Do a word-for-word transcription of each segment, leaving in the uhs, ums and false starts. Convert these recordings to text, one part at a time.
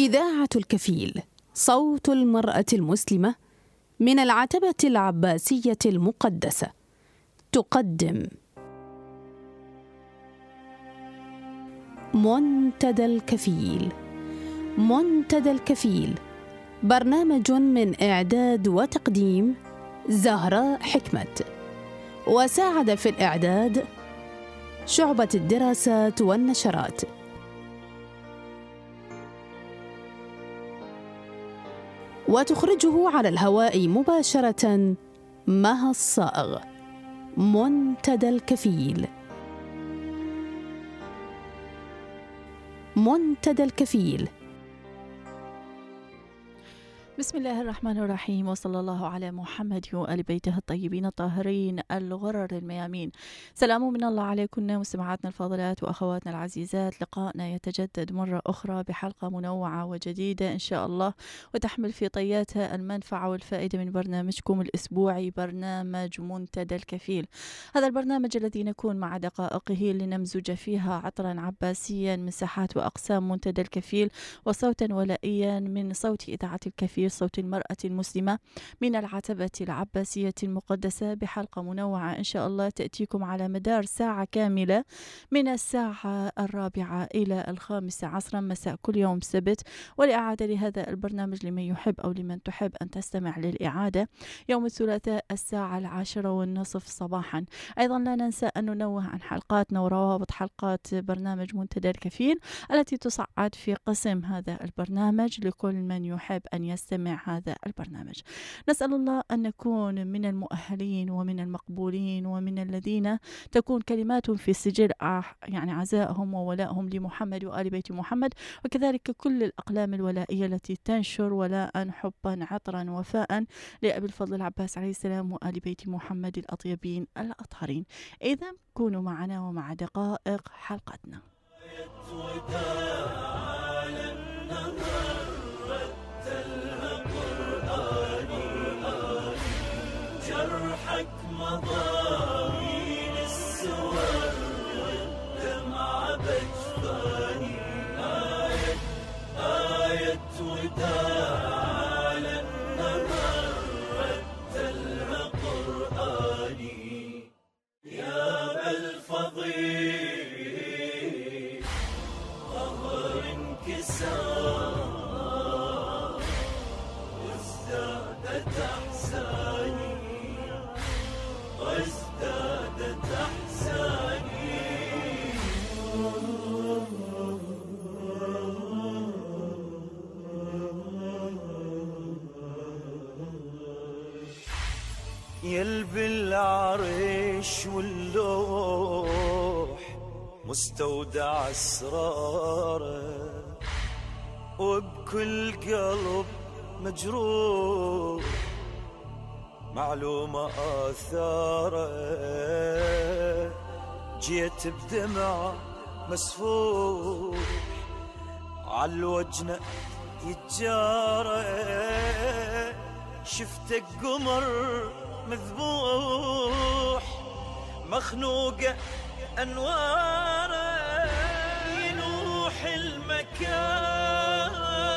إذاعة الكفيل، صوت المرأة المسلمة من العتبة العباسية المقدسة، تقدم منتدى الكفيل. منتدى الكفيل برنامج من إعداد وتقديم زهراء حكمت، وساعد في الإعداد شعبة الدراسات والنشرات. وتخرجه على الهواء مباشرة مها الصائغ. منتدى الكفيل. منتدى الكفيل. بسم الله الرحمن الرحيم، وصلى الله على محمد وآل بيته الطيبين الطاهرين الغرر الميامين. سلام من الله عليكم مستمعاتنا الفاضلات وأخواتنا العزيزات. لقائنا يتجدد مرة أخرى بحلقة منوعة وجديدة إن شاء الله، وتحمل في طياتها المنفعة والفائدة من برنامجكم الأسبوعي برنامج منتدى الكفيل. هذا البرنامج الذي نكون مع دقائقه لنمزج فيها عطرا عباسيا من ساحات وأقسام منتدى الكفيل، وصوتا ولائيا من صوت إذاعة الكفيل، صوت المرأة المسلمة من العتبة العباسية المقدسة، بحلقة منوعة إن شاء الله تأتيكم على مدار ساعة كاملة من الساعة الرابعة إلى الخامسة عصرا مساء كل يوم سبت. ولإعادة لهذا البرنامج لمن يحب أو لمن تحب أن تستمع للإعادة يوم الثلاثاء الساعة العاشرة والنصف صباحا. أيضا لا ننسى أن ننوه عن حلقاتنا وروابط حلقات برنامج منتدى الكفيل التي تصعد في قسم هذا البرنامج لكل من يحب أن يستمع مع هذا البرنامج. نسأل الله أن نكون من المؤهلين ومن المقبولين ومن الذين تكون كلماتهم في سجل يعني عزائهم وولائهم لمحمد وآل بيت محمد، وكذلك كل الأقلام الولائية التي تنشر ولاء حبا عطرا وفاء لأبي الفضل العباس عليه السلام وآل بيت محمد الأطيبين الأطهرين. إذا كونوا معنا ومع دقائق حلقتنا. جرحك مضامين السور والدمع بجفاني، آية آية وداع للنهر رتلها قرآني. يا بالفضيل ظهر انكسار وازدادت أحزاني، وازدادت أحزاني. يلبي العريش واللوح مستودع أسراره، وبكل قلب مجروح معلومة آثاره. جيت بدمع مسفوح عالوجنة يتجارى، شفتك قمر مذبوح مخنوقة أنواره، ينوح المكان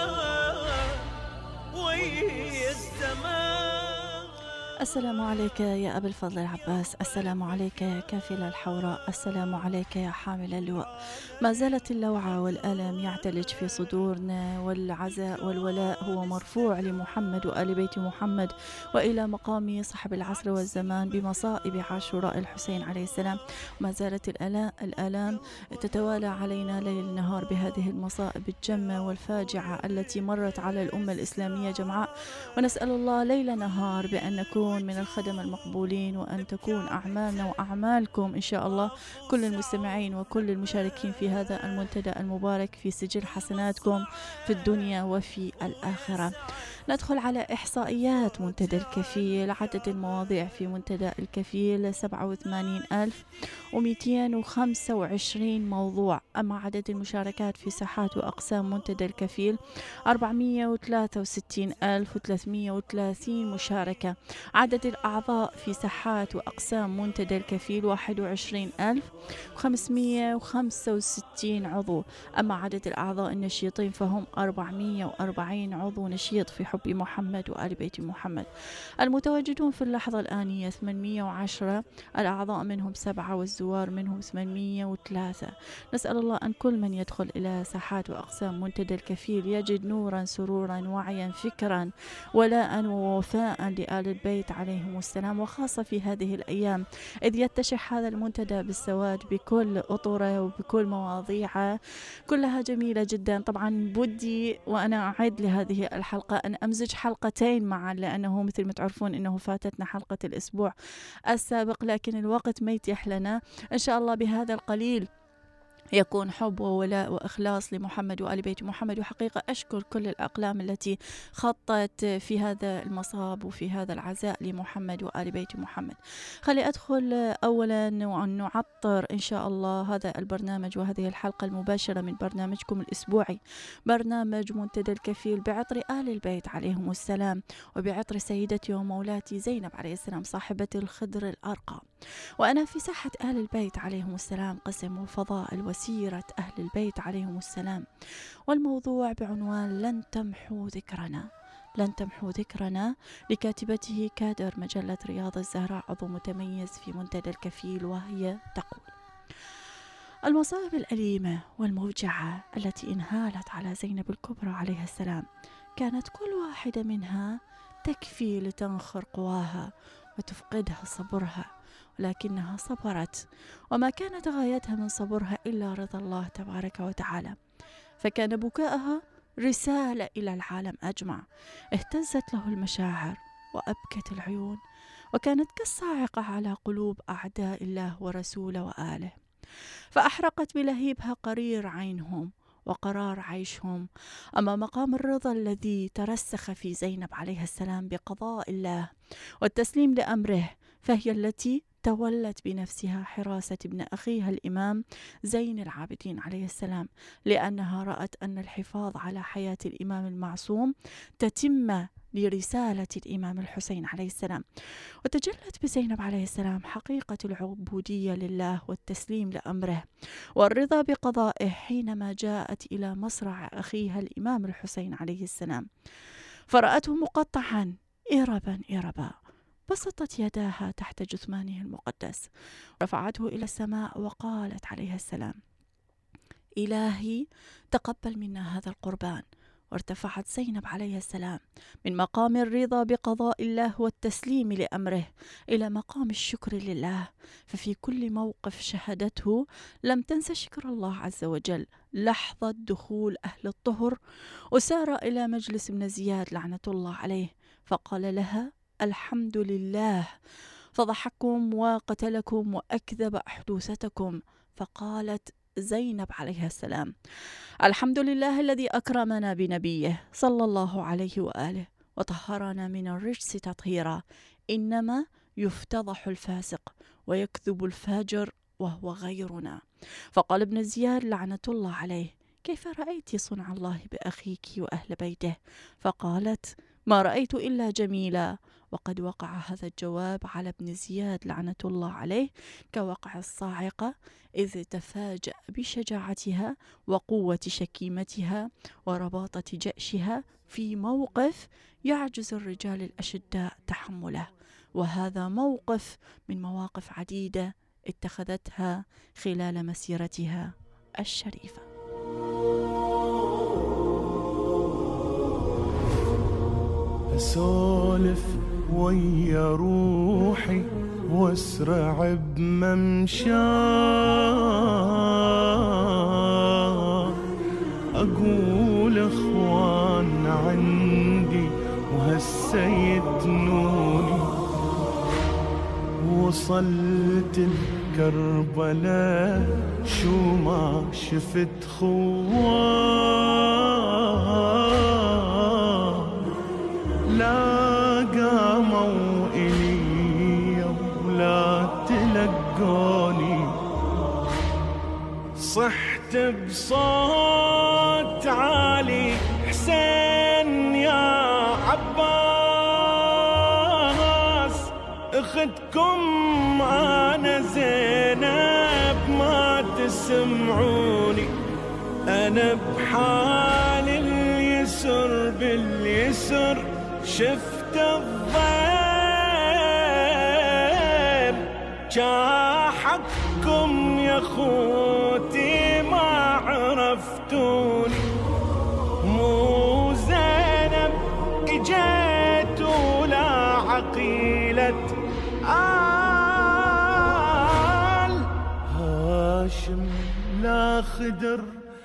ويا الزمان. السلام عليك يا أبا الفضل العباس، السلام عليك يا كافل الحوراء، السلام عليك يا حامل اللواء. ما زالت اللوعة والألم يعتلج في صدورنا، والعزاء والولاء هو مرفوع لمحمد وآل بيت محمد وإلى مقام صاحب العصر والزمان بمصائب عاشوراء الحسين عليه السلام. ما زالت الآلام تتوالى علينا ليل نهار بهذه المصائب الجمة والفاجعة التي مرت على الأمة الإسلامية جمعاء، ونسأل الله ليل نهار بأن نكون من الخدم المقبولين، وأن تكون أعمالنا وأعمالكم إن شاء الله كل المستمعين وكل المشاركين في هذا المنتدى المبارك في سجل حسناتكم في الدنيا وفي الآخرة. ندخل على إحصائيات منتدى الكفيل. عدد المواضيع في منتدى الكفيل سبعة وثمانين ألف ومئتين وخمسة وعشرين موضوع. أما عدد المشاركات في ساحات وأقسام منتدى الكفيل أربعمئة وثلاثة وستين ألف وثلاثمئة وثلاثين مشاركة. عدد الأعضاء في ساحات وأقسام منتدى الكفيل واحد وعشرين ألف وخمسمئة وخمسة وستين عضو. أما عدد الأعضاء النشيطين فهم أربعمئة وأربعين عضو نشيط في حب محمد وآل بيت محمد. المتواجدون في اللحظة الآنية ثمانمئة وعشرة، الأعضاء منهم سبعة والزوار منهم ثمانمئة وثلاثة. نسأل الله أن كل من يدخل إلى ساحات وأقسام منتدى الكفيل يجد نورا سرورا وعيا فكرا ولاء ووفاء لآل البيت عليهم السلام، وخاصة في هذه الأيام إذ يتشح هذا المنتدى بالسواد بكل أطره وبكل مواضيعه كلها جميلة جدا. طبعا بدي وأنا أعد لهذه الحلقة أن أمزج حلقتين معا، لأنه مثل ما تعرفون أنه فاتتنا حلقة الأسبوع السابق لكن الوقت ما يتيح لنا. إن شاء الله بهذا القليل يكون حب وولاء وإخلاص لمحمد وآل بيت محمد. وحقيقة أشكر كل الأقلام التي خطت في هذا المصاب وفي هذا العزاء لمحمد وآل بيت محمد. خلي أدخل أولا وأن نعطر إن شاء الله هذا البرنامج وهذه الحلقة المباشرة من برنامجكم الأسبوعي برنامج منتدى الكفيل بعطر آل البيت عليهم السلام، وبعطر سيدتي ومولاتي زينب عليه السلام صاحبة الخدر الأرقى. وأنا في ساحة آل البيت عليهم السلام قسم وفضائل وسيرة أهل البيت عليهم السلام، والموضوع بعنوان لن تمحو ذكرنا. لن تمحو ذكرنا لكاتبته كادر مجلة رياض الزهراء عضو متميز في منتدى الكفيل، وهي تقول: المصائب الأليمة والموجعة التي انهالت على زينب الكبرى عليها السلام كانت كل واحدة منها تكفي لتنخر قواها وتفقدها صبرها، ولكنها صبرت، وما كانت غايتها من صبرها إلا رضا الله تبارك وتعالى. فكان بكاءها رسالة إلى العالم أجمع، اهتزت له المشاعر وأبكت العيون، وكانت كالصاعقة على قلوب أعداء الله ورسوله وآله، فأحرقت بلهيبها قرير عينهم وقرار عيشهم. أما مقام الرضا الذي ترسخ في زينب عليها السلام بقضاء الله والتسليم لأمره، فهي التي تولت بنفسها حراسة ابن أخيها الإمام زين العابدين عليه السلام، لأنها رأت أن الحفاظ على حياة الإمام المعصوم تتم لرسالة الإمام الحسين عليه السلام. وتجلت بزينب عليه السلام حقيقة العبودية لله والتسليم لأمره والرضا بقضائه حينما جاءت إلى مصرع أخيها الإمام الحسين عليه السلام، فرأته مقطعا إربا إربا، بسطت يداها تحت جثمانه المقدس، رفعته إلى السماء وقالت عليه السلام: إلهي تقبل منا هذا القربان. وارتفعت زينب عليه السلام من مقام الرضا بقضاء الله والتسليم لأمره إلى مقام الشكر لله، ففي كل موقف شهدته لم تنس شكر الله عز وجل. لحظة دخول أهل الطهر وسار إلى مجلس ابن زياد لعنة الله عليه، فقال لها: الحمد لله، فضحكم وقتلكم وأكذب أحدوثتكم. فقالت زينب عليها السلام: الحمد لله الذي أكرمنا بنبيه صلى الله عليه وآله وطهرنا من الرجس تطهيرا، إنما يفتضح الفاسق ويكذب الفاجر وهو غيرنا. فقال ابن زياد لعنة الله عليه: كيف رأيت صنع الله بأخيك وأهل بيته؟ فقالت: ما رأيت إلا جميلا. وقد وقع هذا الجواب على ابن زياد لعنة الله عليه كوقع الصاعقة، إذ تفاجأ بشجاعتها وقوة شكيمتها ورباطة جأشها في موقف يعجز الرجال الأشداء تحمله، وهذا موقف من مواقف عديدة اتخذتها خلال مسيرتها الشريفة. أسولف ويا روحي واسرع بممشى، أقول إخوان عندي وهالسيد نوني، وصلت الكربلاء شو ما شفت خوان، لا قاموا إلي ولا تلقوني، صحت بصوت عالي حسين يا عباس، واخدكم انا زينب ما تسمعوني، انا بحال اليسر باليسر شفت الضيم، جا حقكم يا خوتي ما عرفتوني، مو زينب اجيت ولا عقيلة آل هاشم لا خدر.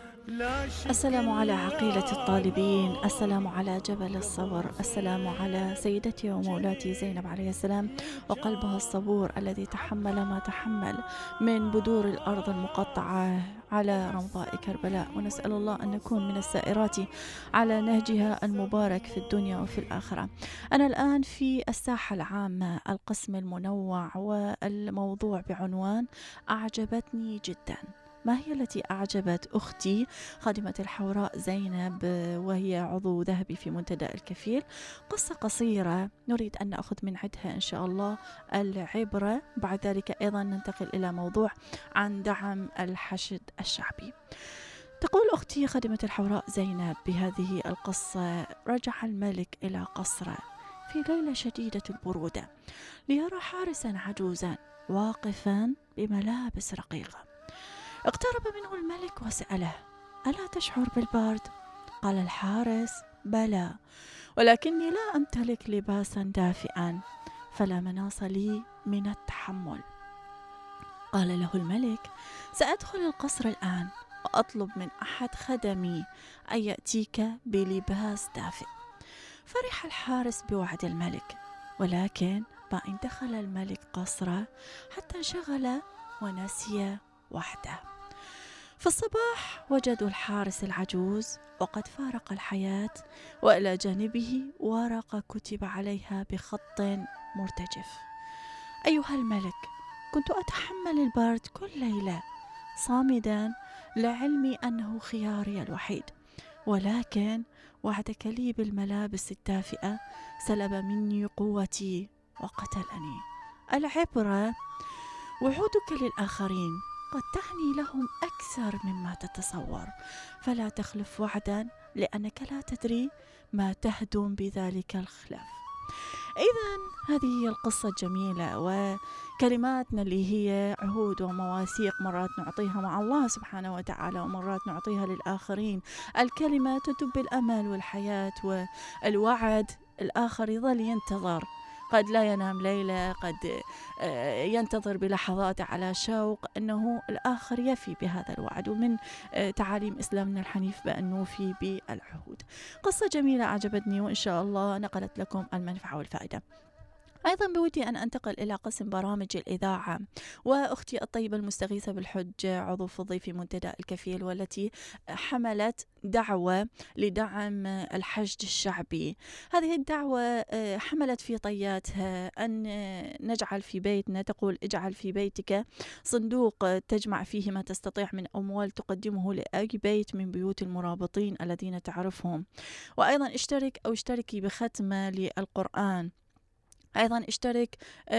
السلام على عقيلة الطالبين، السلام على جبل الصبر، السلام على سيدتي ومولاتي زينب عليه السلام وقلبها الصبور الذي تحمل ما تحمل من بدور الأرض المقطعة على رمضاء كربلاء، ونسأل الله أن نكون من السائرات على نهجها المبارك في الدنيا وفي الآخرة. أنا الآن في الساحة العامة، القسم المنوع، والموضوع بعنوان أعجبتني جدا. ما هي التي أعجبت أختي خادمة الحوراء زينب وهي عضو ذهبي في منتدى الكفيل؟ قصة قصيرة نريد أن نأخذ من عدها إن شاء الله العبرة، بعد ذلك أيضا ننتقل إلى موضوع عن دعم الحشد الشعبي. تقول أختي خادمة الحوراء زينب بهذه القصة: رجع الملك إلى قصره في ليلة شديدة البرودة ليرى حارسا عجوزا واقفا بملابس رقيقة. اقترب منه الملك وسأله: ألا تشعر بالبرد؟ قال الحارس: بلى، ولكني لا أمتلك لباسا دافئا فلا مناص لي من التحمل. قال له الملك: سأدخل القصر الآن وأطلب من أحد خدمي أن يأتيك بلباس دافئ. فرح الحارس بوعد الملك، ولكن ما إن دخل الملك قصره حتى انشغل ونسي وحده. في الصباح وجدوا الحارس العجوز وقد فارق الحياة، وإلى جانبه ورقة كتب عليها بخط مرتجف: أيها الملك، كنت أتحمل البرد كل ليلة صامدا لعلمي أنه خياري الوحيد، ولكن وعدك لي بالملابس الدافئة سلب مني قوتي وقتلني. العبرة: وعودك للآخرين قد تعني لهم أكثر مما تتصور، فلا تخلف وعدا لأنك لا تدري ما تهدم بذلك الخلف. إذن هذه هي القصة الجميلة، وكلماتنا اللي هي عهود ومواثيق مرات نعطيها مع الله سبحانه وتعالى ومرات نعطيها للآخرين. الكلمة تدب الأمل والحياة والوعد، الآخر يظل ينتظر، قد لا ينام ليلة، قد ينتظر بلحظات على شوق أنه الآخر يفي بهذا الوعد، ومن تعاليم إسلامنا الحنيف بأن نوفي بالعهود. قصة جميلة أعجبتني، وإن شاء الله نقلت لكم المنفعة والفائدة. أيضا بودي أن أنتقل إلى قسم برامج الإذاعة، وأختي الطيبة المستغيثة بالحج عضو فضي في منتدى الكفيل، والتي حملت دعوة لدعم الحشد الشعبي. هذه الدعوة حملت في طياتها أن نجعل في بيتنا، تقول: اجعل في بيتك صندوق تجمع فيه ما تستطيع من أموال تقدمه لأي بيت من بيوت المرابطين الذين تعرفهم، وأيضا اشترك أو اشتركي بختمة للقرآن، أيضا اشترك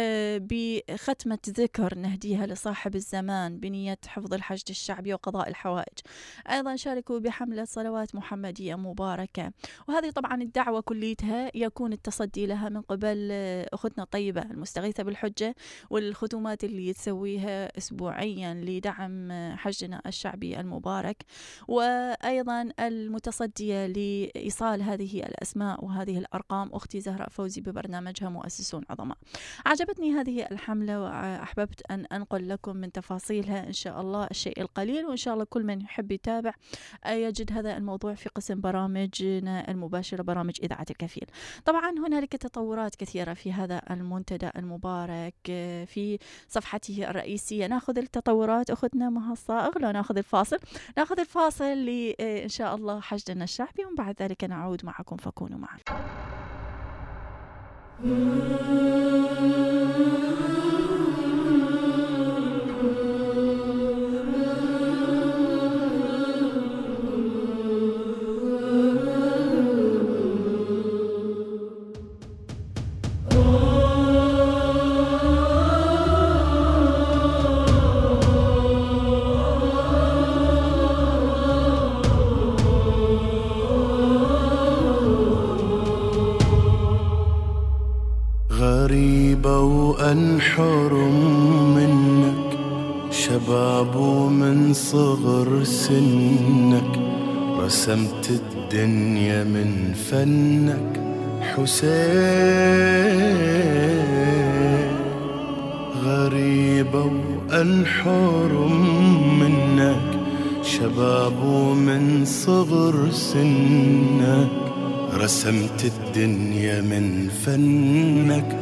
بختمة ذكر نهديها لصاحب الزمان بنية حفظ الحشد الشعبي وقضاء الحوائج. أيضا شاركوا بحملة صلوات محمدية مباركة. وهذه طبعا الدعوة كليتها يكون التصدي لها من قبل أختنا الطيبة المستغيثة بالحجة، والختومات اللي تسويها أسبوعيا لدعم حجنا الشعبي المبارك، وأيضا المتصدية لإيصال هذه الأسماء وهذه الأرقام أختي زهراء فوزي ببرنامجها مؤسسون عظماء. عجبتني هذه الحملة وأحببت أن أنقل لكم من تفاصيلها إن شاء الله الشيء القليل، وإن شاء الله كل من يحب يتابع يجد هذا الموضوع في قسم برامجنا المباشرة، برامج إذاعة الكفيل. طبعا هنالك تطورات كثيرة في هذا المنتدى المبارك في صفحته الرئيسية. ناخذ التطورات أخذنا مها الصائغ، لا ناخذ الفاصل ناخذ الفاصل لي إن شاء الله حشدنا الشعبي، ومن بعد ذلك نعود معكم، فكونوا معنا. غريبة وأنحرم منك شباب ومن صغر سنك رسمت الدنيا من فنك حسين. غريبة وأنحرم منك شباب ومن صغر سنك رسمت الدنيا من فنك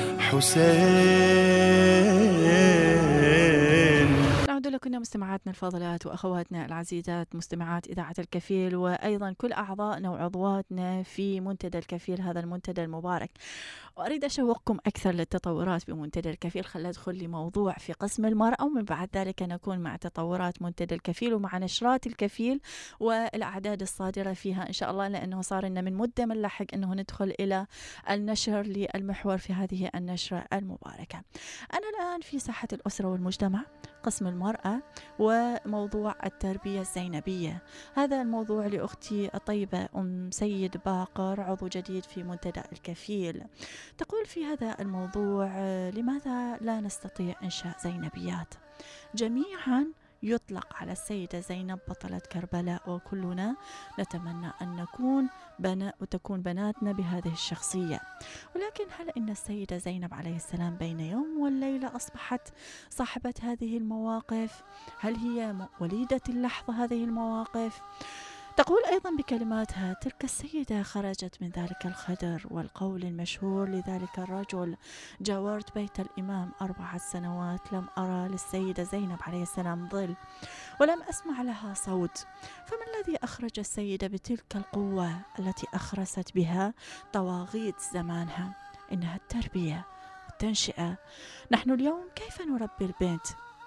حسين. نعود لكم مستمعاتنا الفاضلات وأخواتنا العزيزات مستمعات إذاعة الكفيل، وأيضا كل أعضائنا وعضواتنا في منتدى الكفيل، هذا المنتدى المبارك. وأريد أشوقكم أكثر للتطورات بمنتدى الكفيل. خلينا ندخل لموضوع في قسم المرأة، ومن بعد ذلك نكون مع تطورات منتدى الكفيل ومع نشرات الكفيل والأعداد الصادرة فيها إن شاء الله، لأنه صار لنا من مدة من لحق أنه ندخل إلى النشر للمحور في هذه النشرة المباركة. أنا الآن في ساحة الأسرة والمجتمع، قسم المرأة وموضوع التربية الزينبية. هذا الموضوع لأختي الطيبة أم سيد باقر، عضو جديد في منتدى الكفيل. تقول في هذا الموضوع: لماذا لا نستطيع إنشاء زينبيات؟ جميعا يطلق على السيدة زينب بطلة كربلاء، وكلنا نتمنى أن نكون بنا وتكون بناتنا بهذه الشخصية، ولكن هل إن السيدة زينب عليه السلام بين يوم والليلة أصبحت صاحبة هذه المواقف؟ هل هي وليدة اللحظة هذه المواقف؟ تقول أيضا بكلماتها: تلك السيدة خرجت من ذلك الخدر، والقول المشهور لذلك الرجل: جاورت بيت الإمام أربعة سنوات لم أرى للسيدة زينب عليه السلام ظل ولم أسمع لها صوت. فما الذي أخرج السيدة بتلك القوة التي أخرست بها طواغيت زمانها؟ إنها التربية والتنشئة. نحن اليوم كيف نربي البنت؟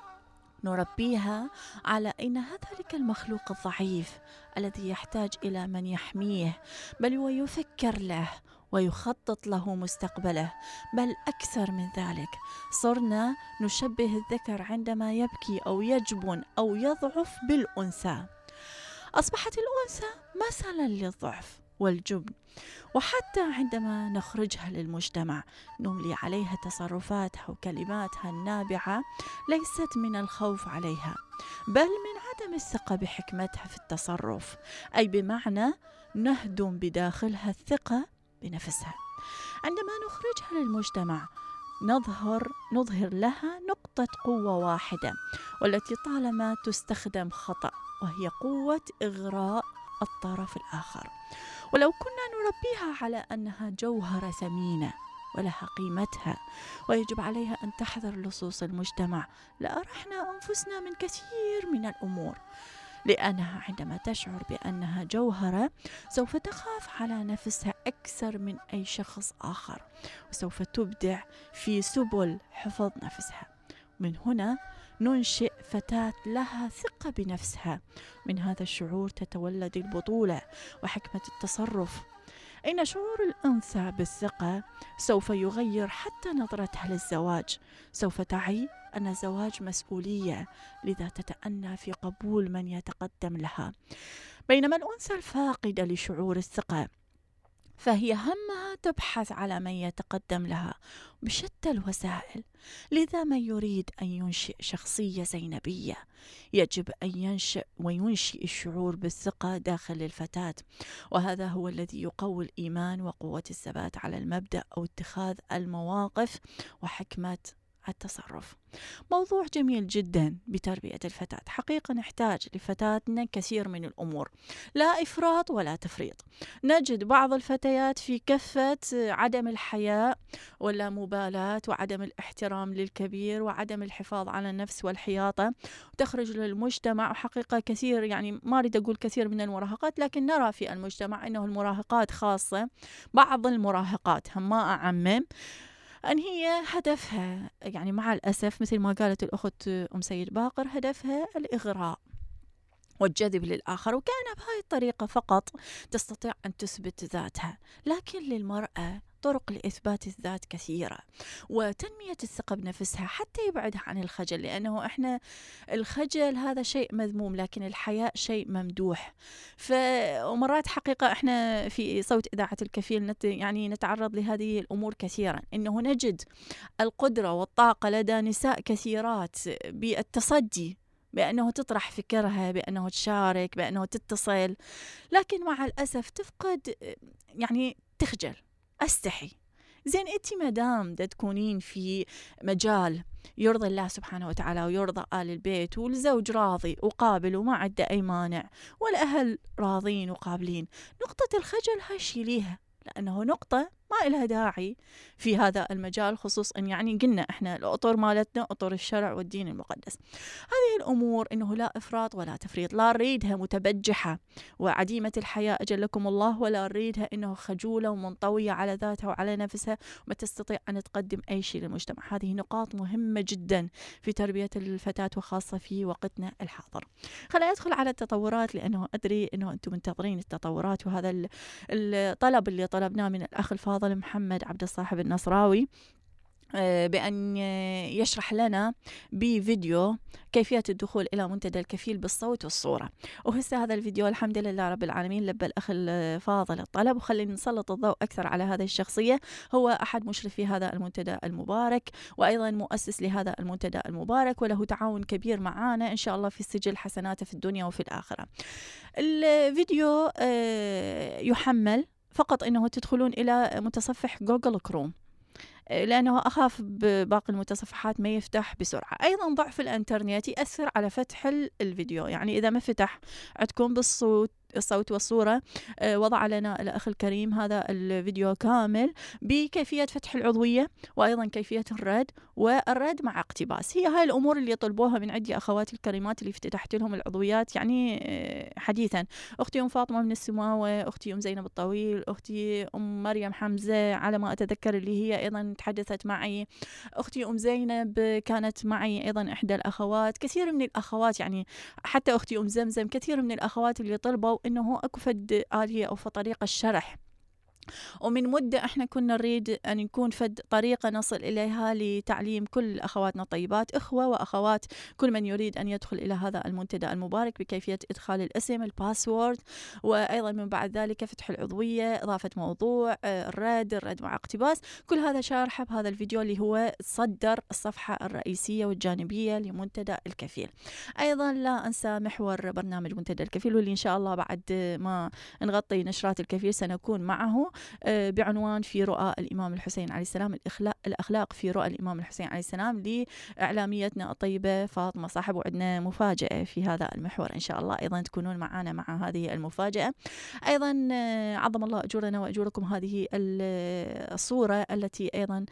نربيها على أن ذلك المخلوق الضعيف الذي يحتاج إلى من يحميه، بل ويفكر له ويخطط له مستقبله، بل أكثر من ذلك. صرنا نشبه الذكر عندما يبكي أو يجبن أو يضعف بالأنثى. أصبحت الأنثى مثلا للضعف والجبن، وحتى عندما نخرجها للمجتمع نملي عليها تصرفاتها وكلماتها النابعة ليست من الخوف عليها، بل من عدم الثقة بحكمتها في التصرف، أي بمعنى نهدم بداخلها الثقة بنفسها. عندما نخرجها للمجتمع نظهر نظهر لها نقطة قوة واحدة، والتي طالما تستخدم خطأ، وهي قوة إغراء الطرف الآخر. ولو كنا نربيها على أنها جوهرة ثمينة ولها قيمتها ويجب عليها أن تحذر لصوص المجتمع، لأرحنا أنفسنا من كثير من الأمور، لأنها عندما تشعر بأنها جوهرة سوف تخاف على نفسها أكثر من أي شخص آخر، وسوف تبدع في سبل حفظ نفسها. من هنا ننشئ فتاة لها ثقة بنفسها، من هذا الشعور تتولد البطولة وحكمة التصرف. إن شعور الأنثى بالثقة سوف يغير حتى نظرتها للزواج، سوف تعي أن الزواج مسؤولية، لذا تتأنى في قبول من يتقدم لها. بينما الأنثى الفاقدة لشعور الثقة فهي همها تبحث على من يتقدم لها بشتى الوسائل. لذا من يريد أن ينشئ شخصية زينبية يجب أن ينشئ وينشئ الشعور بالثقة داخل الفتاة، وهذا هو الذي يقوي الإيمان وقوة الثبات على المبدأ أو اتخاذ المواقف وحكمة التصرف. موضوع جميل جدا بتربية الفتاة. حقيقة نحتاج لفتاتنا كثير من الأمور، لا إفراط ولا تفريط. نجد بعض الفتيات في كفة عدم الحياء ولا مبالاة وعدم الاحترام للكبير وعدم الحفاظ على النفس والحياطة، وتخرج للمجتمع. وحقيقة كثير، يعني ما أريد أقول كثير من المراهقات، لكن نرى في المجتمع أنه المراهقات خاصة بعض المراهقات، هم ما أعمم، أن هي هدفها يعني مع الأسف مثل ما قالت الأخت أم سيد باقر هدفها الإغراء والجذب للآخر، وكان بهاي الطريقة فقط تستطيع أن تثبت ذاتها. لكن للمرأة طرق لإثبات الذات كثيرة وتنمية الثقة بنفسها حتى يبعدها عن الخجل، لأنه إحنا الخجل هذا شيء مذموم لكن الحياء شيء ممدوح. فمرات حقيقة إحنا في صوت إذاعة الكفيل نت يعني نتعرض لهذه الأمور كثيرا، إنه نجد القدرة والطاقة لدى نساء كثيرات بالتصدي، بأنه تطرح فكرها، بأنه تشارك، بأنه تتصل، لكن مع الأسف تفقد، يعني تخجل، أستحي. زين أنت مدام دا تكونين في مجال يرضي الله سبحانه وتعالى ويرضى آل البيت والزوج راضي وقابل وما عنده أي مانع والأهل راضين وقابلين، نقطة الخجل هاي شيليها، لأنه نقطة ما إلها داعي في هذا المجال، خصوصا يعني قلنا إحنا الأطر مالتنا أطر الشرع والدين المقدس. هذه الأمور إنه لا إفراط ولا تفريط، لا نريدها متبجحة وعديمة الحياء أجلكم الله، ولا نريدها إنه خجولة ومنطوية على ذاتها وعلى نفسها وما تستطيع أن تقدم أي شيء للمجتمع. هذه نقاط مهمة جدا في تربية الفتاة وخاصة في وقتنا الحاضر. خلينا أدخل على التطورات، لأنه أدري إنه أنتم منتظرين التطورات، وهذا الطلب اللي طلبناه من الأخ الفاضل محمد عبد الصاحب النصراوي بأن يشرح لنا بفيديو كيفية الدخول إلى منتدى الكفيل بالصوت والصورة. وهسه هذا الفيديو الحمد لله رب العالمين لبى الأخ الفاضل الطلب، وخلينا نسلط الضوء أكثر على هذه الشخصية. هو أحد مشرفي هذا المنتدى المبارك، وأيضا مؤسس لهذا المنتدى المبارك، وله تعاون كبير معنا إن شاء الله في سجل حسناته في الدنيا وفي الآخرة. الفيديو يحمل فقط إنه تدخلون إلى متصفح جوجل كروم، لأنه أخاف بباقي المتصفحات ما يفتح بسرعة. أيضا ضعف الإنترنت يأثر على فتح الفيديو، يعني إذا ما فتح عندكم بالصوت الصوت والصورة، وضع لنا الأخ الكريم هذا الفيديو كامل بكيفية فتح العضوية وأيضا كيفية الرد والرد مع اقتباس. هي هاي الأمور اللي يطلبوها من عندي أخواتي الكريمات اللي فتحت لهم العضويات يعني حديثا. أختي أم فاطمة من السماوة، أختي أم زينب الطويل، أختي أم مريم حمزة على ما أتذكر اللي هي أيضا تحدثت معي، أختي أم زينب كانت معي أيضا إحدى الأخوات، كثير من الأخوات يعني حتى أختي أم زمزم، كثير من الأخوات اللي طلبوا إنه أكو فد آلية أو طريقة الشرح. ومن مدة احنا كنا نريد أن يكون فد طريقة نصل إليها لتعليم كل أخواتنا الطيبات، إخوة وأخوات، كل من يريد أن يدخل إلى هذا المنتدى المبارك، بكيفية إدخال الاسم، الباسورد، وأيضا من بعد ذلك فتح العضوية، إضافة موضوع، الرد، الرد مع اقتباس. كل هذا شارحه بهذا الفيديو اللي هو صدر الصفحة الرئيسية والجانبية لمنتدى الكفيل. أيضا لا أنسى محور برنامج منتدى الكفيل، واللي إن شاء الله بعد ما نغطي نشرات الكفيل سنكون معه بعنوان في رؤى الإمام الحسين عليه السلام، الأخلاق, الأخلاق في رؤى الإمام الحسين عليه السلام، لإعلاميتنا الطيبة فاطمة صاحب. وعندنا مفاجأة في هذا المحور إن شاء الله، أيضا تكونون معنا مع هذه المفاجأة. أيضا عظم الله أجورنا وأجوركم هذه الصورة التي أيضا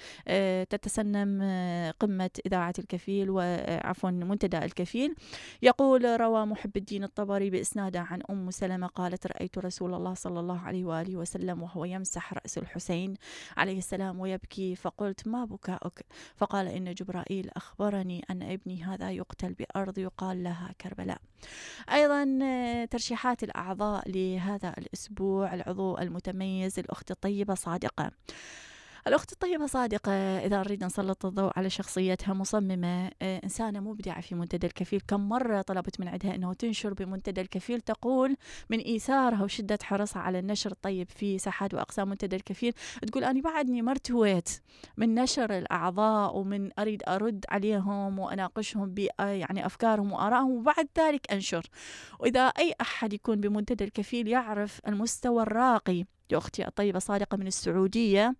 تتسنم قمة إذاعة الكفيل وعفوا منتدى الكفيل. يقول: روى محب الدين الطبري بإسناده عن أم سلمة قالت: رأيت رسول الله صلى الله عليه وآله وسلم وهو يمسح رأس الحسين عليه السلام ويبكي، فقلت: ما بكاؤك؟ فقال: إن جبرائيل أخبرني أن ابني هذا يقتل بأرض يقال لها كربلاء. أيضا ترشيحات الأعضاء لهذا الأسبوع: العضو المتميز الأخت الطيبة صادقة. الأخت الطيبة صادقة إذا نريد نسلط الضوء على شخصيتها، مصممة، إنسانة مبدعة في منتدى الكفيل. كم مرة طلبت من عندها أنه تنشر بمنتدى الكفيل، تقول من إيثارها وشدة حرصها على النشر الطيب في ساحات وأقسام منتدى الكفيل، تقول: أنا بعدني مرتويت من نشر الأعضاء ومن أريد أرد عليهم وأناقشهم ب يعني أفكارهم وآرائهم وبعد ذلك أنشر. وإذا أي أحد يكون بمنتدى الكفيل يعرف المستوى الراقي لأختي الطيبة صادقة من السعودية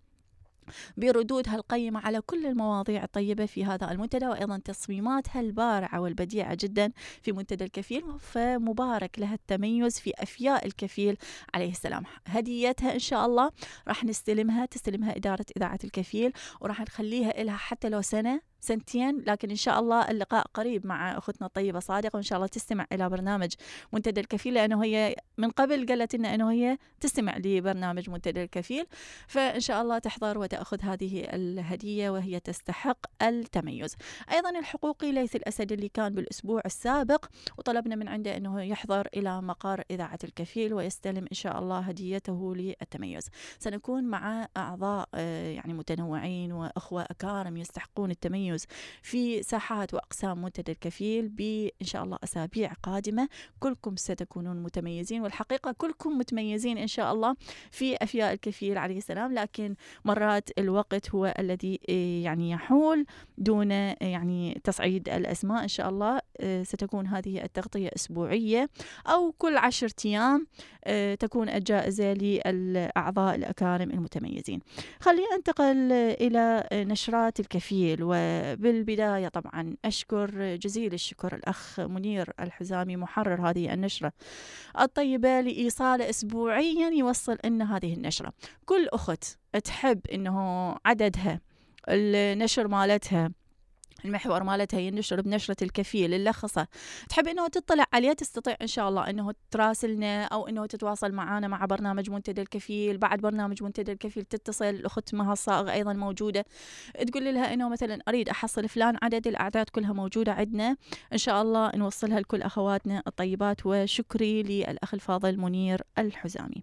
بردودها القيمة على كل المواضيع الطيبة في هذا المنتدى، وأيضا تصميماتها البارعة والبديعة جدا في منتدى الكفيل. فمبارك لها التميز في أفياء الكفيل عليه السلام. هديتها إن شاء الله راح نستلمها، تستلمها إدارة إذاعة الكفيل، وراح نخليها إلها حتى لو سنة سنتين، لكن إن شاء الله اللقاء قريب مع أختنا الطيبة صادقة، وإن شاء الله تستمع إلى برنامج منتدى الكفيل، لأنه هي من قبل قالت لنا أنه هي تستمع لبرنامج منتدى الكفيل، فإن شاء الله تحضر وتأخذ هذه الهدية وهي تستحق التميز. أيضا الحقوقي ليث الأسد اللي كان بالأسبوع السابق وطلبنا من عنده أنه يحضر إلى مقر إذاعة الكفيل ويستلم إن شاء الله هديته للتميز. سنكون مع أعضاء يعني متنوعين وأخوة أكارم يستحقون التميز في ساحات وأقسام منتدى الكفيل بإن شاء الله أسابيع قادمة. كلكم ستكونون متميزين، والحقيقة كلكم متميزين إن شاء الله في أفياء الكفيل عليه السلام، لكن مرات الوقت هو الذي يعني يحول دون يعني تصعيد الأسماء. إن شاء الله ستكون هذه التغطية أسبوعية أو كل عشر أيام تكون الجائزة للأعضاء الأكارم المتميزين. خلينا أنتقل إلى نشرات الكفيل، وبالبداية طبعا أشكر جزيل الشكر الأخ منير الحزامي محرر هذه النشرة الطيبة لإيصال أسبوعيا يوصل إن هذه النشرة كل أخت تحب إنه عددها النشر مالتها المحور مالتها ينشر بنشرة الكفيل اللخصة تحب انه تطلع عليه، تستطيع ان شاء الله انه تراسلنا او انه تتواصل معنا مع برنامج منتدى الكفيل. بعد برنامج منتدى الكفيل تتصل الاخت مها الصائغ ايضا موجودة، تقول لها انه مثلا اريد احصل فلان عدد، الاعداد كلها موجودة عندنا ان شاء الله نوصلها لكل اخواتنا الطيبات. وشكري للاخ الفاضل منير الحزامي.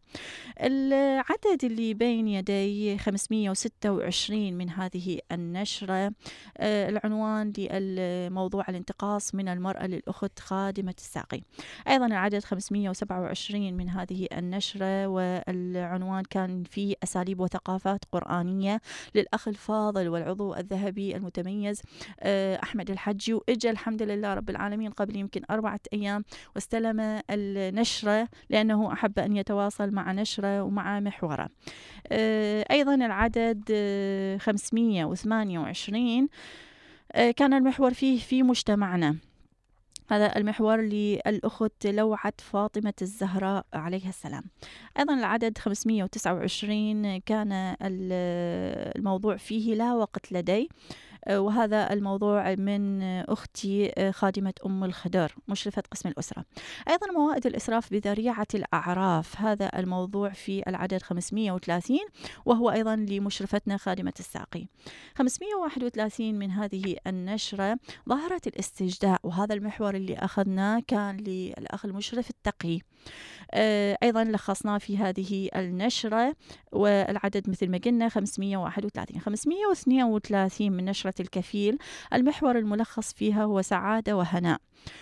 العدد اللي بين يدي خمسمئة وستة وعشرين من هذه النشرة. آه العنوان للموضوع الانتقاص من المرأة للأخت خادمة الساقي. أيضا العدد خمسمئة وسبعة وعشرين من هذه النشرة، والعنوان كان فيه أساليب وثقافات قرآنية للأخ الفاضل والعضو الذهبي المتميز أحمد الحجي، وإجا الحمد لله رب العالمين قبل يمكن أربعة أيام واستلم النشرة لأنه أحب أن يتواصل مع نشرة ومع محوره. أيضا العدد خمسمئة وثمانية وعشرين كان المحور فيه في مجتمعنا. هذا المحور للأخت لوعة فاطمة الزهراء عليها السلام. أيضا العدد خمسمئة وتسعة وعشرين كان الموضوع فيه لا وقت لدي، وهذا الموضوع من أختي خادمة أم الخدر مشرفة قسم الأسرة. أيضا موائد الإسراف بذريعة الأعراف، هذا الموضوع في العدد خمسمئة وثلاثين وهو أيضا لمشرفتنا خادمة الساقي. خمسمئة وواحد وثلاثين من هذه النشرة ظاهرة الاستجداء، وهذا المحور اللي أخذناه كان للأخ المشرف التقي. أيضا لخصناه في هذه النشرة، والعدد مثل ما قلنا خمسمئة وواحد وثلاثين. خمسمئة واثنين وثلاثين من نشرة الكفيل المحور الملخص فيها هو سعادة وهناء،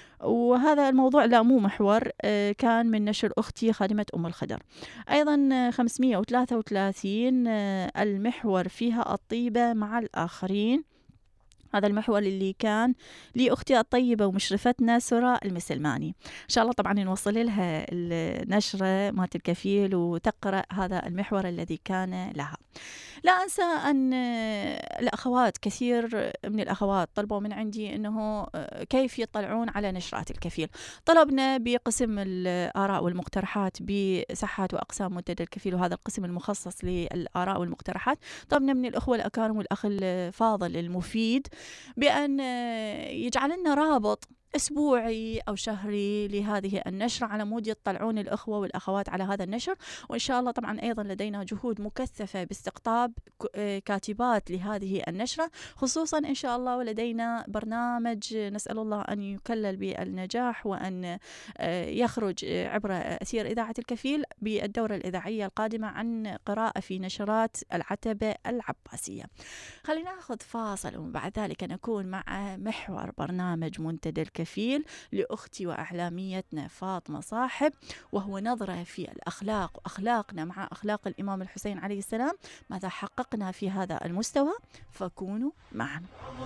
وهذا الموضوع لا مو محور، كان من نشر أختي خادمة أم الخدر. أيضا خمسمئة وثلاثة وثلاثين المحور فيها الطيبة مع الآخرين، هذا المحور اللي كان لأختي الطيبة ومشرفتنا سراء المسلماني. إن شاء الله طبعا نوصل لها النشرة مالت الكفيل وتقرأ هذا المحور الذي كان لها. لا أنسى أن الأخوات كثير من الأخوات طلبوا من عندي أنه كيف يطلعون على نشرات الكفيل. طلبنا بقسم الآراء والمقترحات بساحات وأقسام منتدى الكفيل، وهذا القسم المخصص للآراء والمقترحات. طلبنا من الأخوة الأكارم والأخ الفاضل المفيد بأن يجعل لنا رابط أسبوعي أو شهري لهذه النشرة على مود يطلعون الأخوة والأخوات على هذا النشر. وإن شاء الله طبعا أيضا لدينا جهود مكثفة باستقطاب كاتبات لهذه النشرة خصوصا إن شاء الله، ولدينا برنامج نسأل الله أن يكلل بالنجاح وأن يخرج عبر أثير إذاعة الكفيل بالدورة الإذاعية القادمة عن قراءة في نشرات العتبة العباسية. خلينا نأخذ فاصل ومن بعد ذلك نكون مع محور برنامج منتدى الكفيل لأختي وأعلاميتنا فاطمة صاحب، وهو نظرة في الأخلاق وأخلاقنا مع أخلاق الإمام الحسين عليه السلام، ماذا حققنا في هذا المستوى، فكونوا معنا.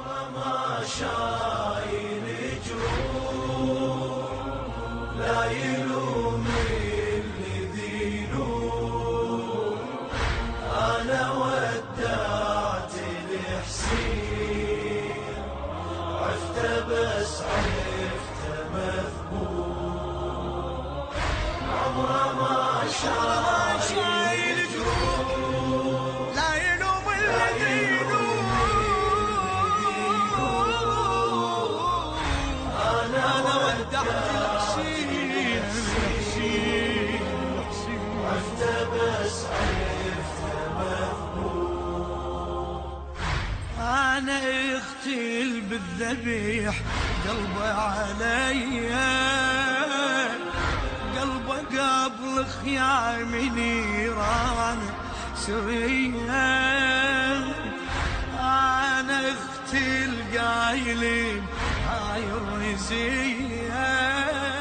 ما شايل لا يلوم اللي ذيلوم، أنا ودعت الحسين عفت بس عرفت مذموم، عمره ما شايل جروح لا يلوم اللي ذيلوم، بالذبيح قلبه عليا، قلبه قبل خيام نيران سوية. أنا اختي القايلين هاي الرزية.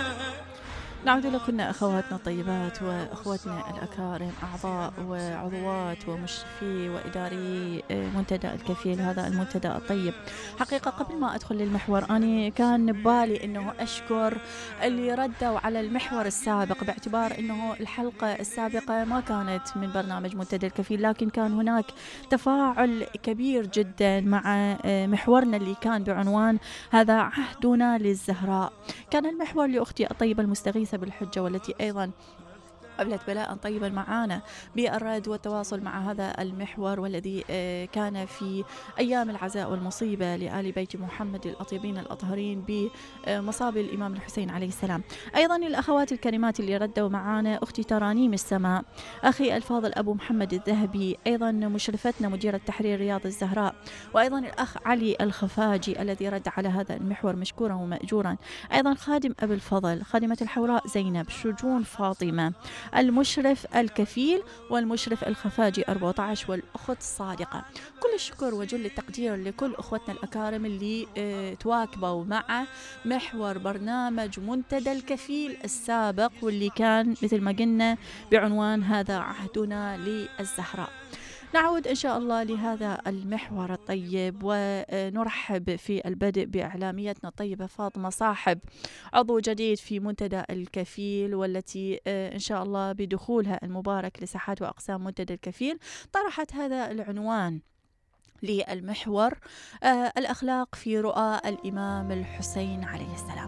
نعود لكم أخواتنا الطيبات وأخواتنا الأكارم، أعضاء وعضوات ومشرفي وإداري منتدى الكفيل، هذا المنتدى الطيب. حقيقة قبل ما أدخل للمحور أنا كان ببالي أنه أشكر اللي ردوا على المحور السابق، باعتبار أنه الحلقة السابقة ما كانت من برنامج منتدى الكفيل، لكن كان هناك تفاعل كبير جدا مع محورنا اللي كان بعنوان هذا عهدنا للزهراء. كان المحور لأختي الطيبة المستغيثة بالحجة، والتي أيضا قبلت بلاء طيبا معانا بالرد والتواصل مع هذا المحور، والذي كان في أيام العزاء والمصيبة لآل بيت محمد الأطيبين الأطهرين بمصاب الإمام الحسين عليه السلام. أيضا الأخوات الكريمات اللي ردوا معانا، أختي ترانيم السماء، أخي الفاضل أبو محمد الذهبي، أيضا مشرفتنا مديرة تحرير رياض الزهراء، وأيضا الأخ علي الخفاجي الذي رد على هذا المحور مشكورا ومأجورا، أيضا خادم أبي الفضل، خادمة الحوراء زينب، شجون فاطمة، المشرف الكفيل والمشرف الخفاجي أربعة عشر، والأخت الصادقة. كل الشكر وجل التقدير لكل أخوتنا الأكارم اللي اه تواكبوا مع محور برنامج منتدى الكفيل السابق، واللي كان مثل ما قلنا بعنوان هذا عهدنا للزهراء. نعود إن شاء الله لهذا المحور الطيب، ونرحب في البدء بإعلاميتنا الطيبة فاطمة صاحب، عضو جديد في منتدى الكفيل، والتي إن شاء الله بدخولها المبارك لساحات وأقسام منتدى الكفيل طرحت هذا العنوان للمحور: آه الأخلاق في رؤى الإمام الحسين عليه السلام.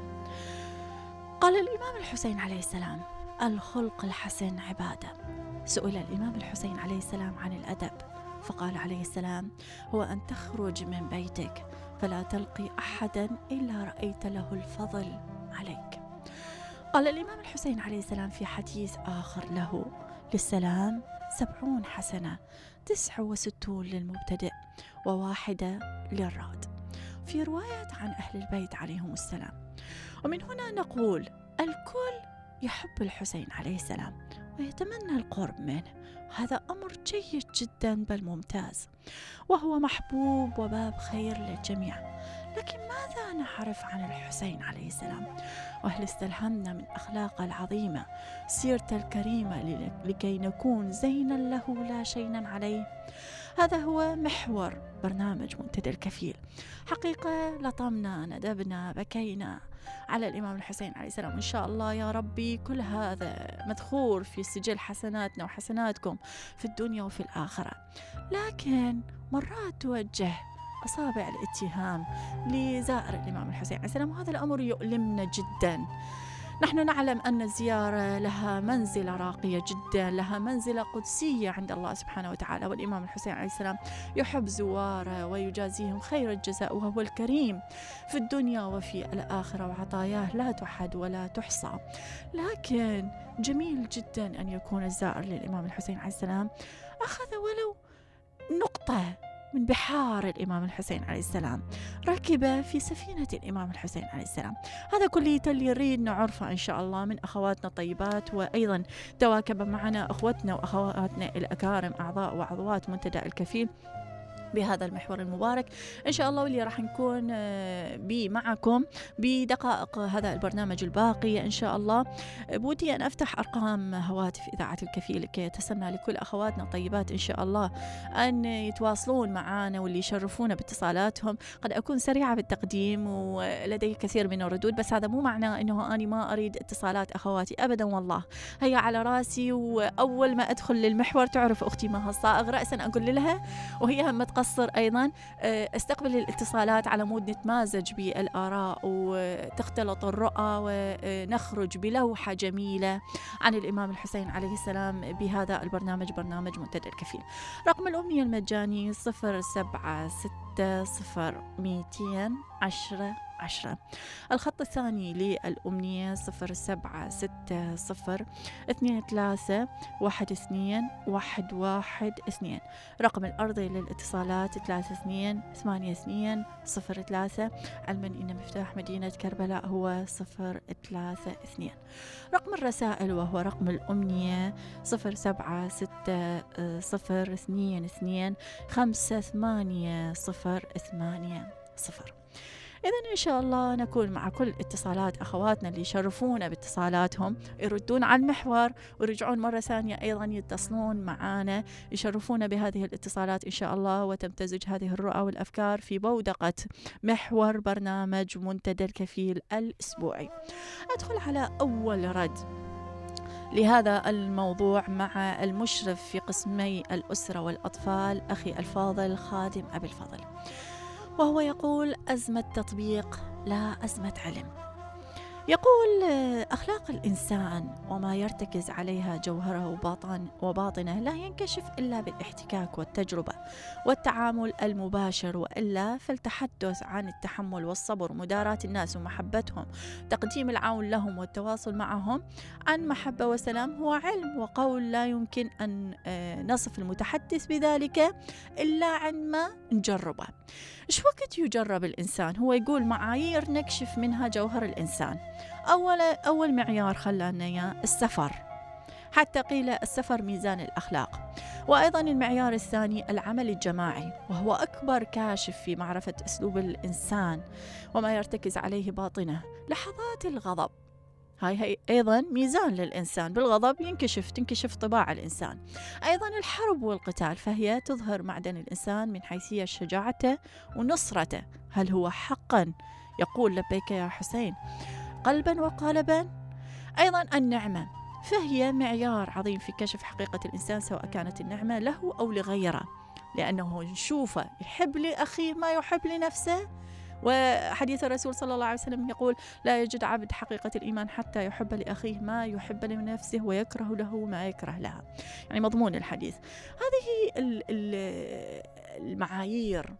قال الإمام الحسين عليه السلام: الخلق الحسن عبادة. سئل الإمام الحسين عليه السلام عن الأدب، فقال عليه السلام: هو أن تخرج من بيتك فلا تلقي أحدا إلا رأيت له الفضل عليك. قال الإمام الحسين عليه السلام في حديث آخر له: للسلام سبعون حسنة، تسع وستون للمبتدئ وواحدة للراد. في رواية عن أهل البيت عليهم السلام. ومن هنا نقول: الكل يحب الحسين عليه السلام ويتمنى القرب منه، هذا أمر جيد جدا بل ممتاز، وهو محبوب وباب خير للجميع. لكن ماذا نعرف عن الحسين عليه السلام؟ وهل استلهمنا من أخلاقه العظيمة سيرته الكريمة لكي نكون زينا له لا شينا عليه؟ هذا هو محور برنامج منتدى الكفيل. حقيقة لطمنا، ندبنا، بكينا على الإمام الحسين عليه السلام. إن شاء الله يا ربي كل هذا مذخور في سجل حسناتنا وحسناتكم في الدنيا وفي الآخرة. لكن مرات توجه أصابع الاتهام لزائر الإمام الحسين عليه السلام، وهذا الأمر يؤلمنا جدا. نحن نعلم أن الزيارة لها منزلة راقية جدا، لها منزلة قدسية عند الله سبحانه وتعالى، والإمام الحسين عليه السلام يحب زواره ويجازيهم خير الجزاء، وهو الكريم في الدنيا وفي الآخرة، وعطاياه لا تحد ولا تحصى. لكن جميل جدا أن يكون الزائر للإمام الحسين عليه السلام أخذ ولو نقطة من بحار الإمام الحسين عليه السلام، ركب في سفينة الإمام الحسين عليه السلام. هذا كله اللي نريد نعرفه إن شاء الله من أخواتنا الطيبات، وأيضا تواكب معنا أخواتنا وأخواتنا الأكارم أعضاء وعضوات منتدى الكفيل بهذا المحور المبارك إن شاء الله، واللي راح نكون بي معكم بدقائق هذا البرنامج الباقي إن شاء الله. بودي أن أفتح أرقام هواتف إذاعة الكفيل لكي يتسنى لكل أخواتنا الطيبات إن شاء الله أن يتواصلون معنا واللي يشرفونا باتصالاتهم. قد أكون سريعة بالتقديم ولدي كثير من الردود، بس هذا مو معناه أنه أنا ما أريد اتصالات أخواتي أبدا، والله هي على راسي. وأول ما أدخل للمحور تعرف أختي مها الصائغ رأسا أقول لها، وهي هم تقصر أيضا استقبل الاتصالات على مود نتمازج بالآراء وتختلط الرؤى ونخرج بلوحة جميلة عن الإمام الحسين عليه السلام بهذا البرنامج، برنامج منتدى الكفيل. رقم الأمنية المجاني صفر سبعة ستة ستة صفر ميتين عشرة عشرة. الخط الثاني للأمنية صفر سبعة ستة صفر اثنين ثلاثة واحد اثنين واحد واحد اثنين. رقم الأرضي للاتصالات ثلاثة اثنين ثمانية اثنين صفر ثلاثة، علما إن مفتاح مدينة كربلاء هو صفر ثلاثة اثنين. رقم الرسائل وهو رقم الأمنية صفر سبعة ستة صفر اثنين اثنين خمسة ثمانية صفر ثمانية صفر. إذن إن شاء الله نكون مع كل اتصالات أخواتنا اللي يشرفونا باتصالاتهم، يردون على المحور ويرجعون مرة ثانية أيضا يتصلون معنا يشرفونا بهذه الاتصالات إن شاء الله، وتمتزج هذه الرؤى والأفكار في بودقة محور برنامج منتدى الكفيل الأسبوعي. أدخل على أول رد لهذا الموضوع مع المشرف في قسمي الأسرة والأطفال أخي الفاضل خادم أبي الفضل، وهو يقول: أزمة تطبيق لا أزمة علم. يقول: أخلاق الإنسان وما يرتكز عليها جوهره وباطن وباطنه لا ينكشف إلا بالاحتكاك والتجربة والتعامل المباشر، وإلا فالتحدث عن التحمل والصبر ومداراة الناس ومحبتهم، تقديم العون لهم والتواصل معهم عن محبة وسلام هو علم وقول لا يمكن أن نصف المتحدث بذلك إلا عندما نجربه. إيش وقت يجرب الإنسان؟ هو يقول معايير نكشف منها جوهر الإنسان. أول أول معيار خلانا إياه السفر، حتى قيل السفر ميزان الأخلاق. وأيضا المعيار الثاني العمل الجماعي، وهو أكبر كاشف في معرفة أسلوب الإنسان وما يرتكز عليه باطنه. لحظات الغضب هاي هي أيضا ميزان للإنسان، بالغضب ينكشف تنكشف طباع الإنسان. أيضا الحرب والقتال، فهي تظهر معدن الإنسان من حيثية شجاعته ونصرته، هل هو حقا يقول لبيك يا حسين قلبا وقالبا. أيضا النعمة، فهي معيار عظيم في كشف حقيقة الإنسان سواء كانت النعمة له أو لغيره، لأنه نشوفه يحب لأخيه ما يحب لنفسه. وحديث الرسول صلى الله عليه وسلم يقول: لا يجد عبد حقيقة الإيمان حتى يحب لأخيه ما يحب لنفسه ويكره له ما يكره لها. يعني مضمون الحديث. هذه المعايير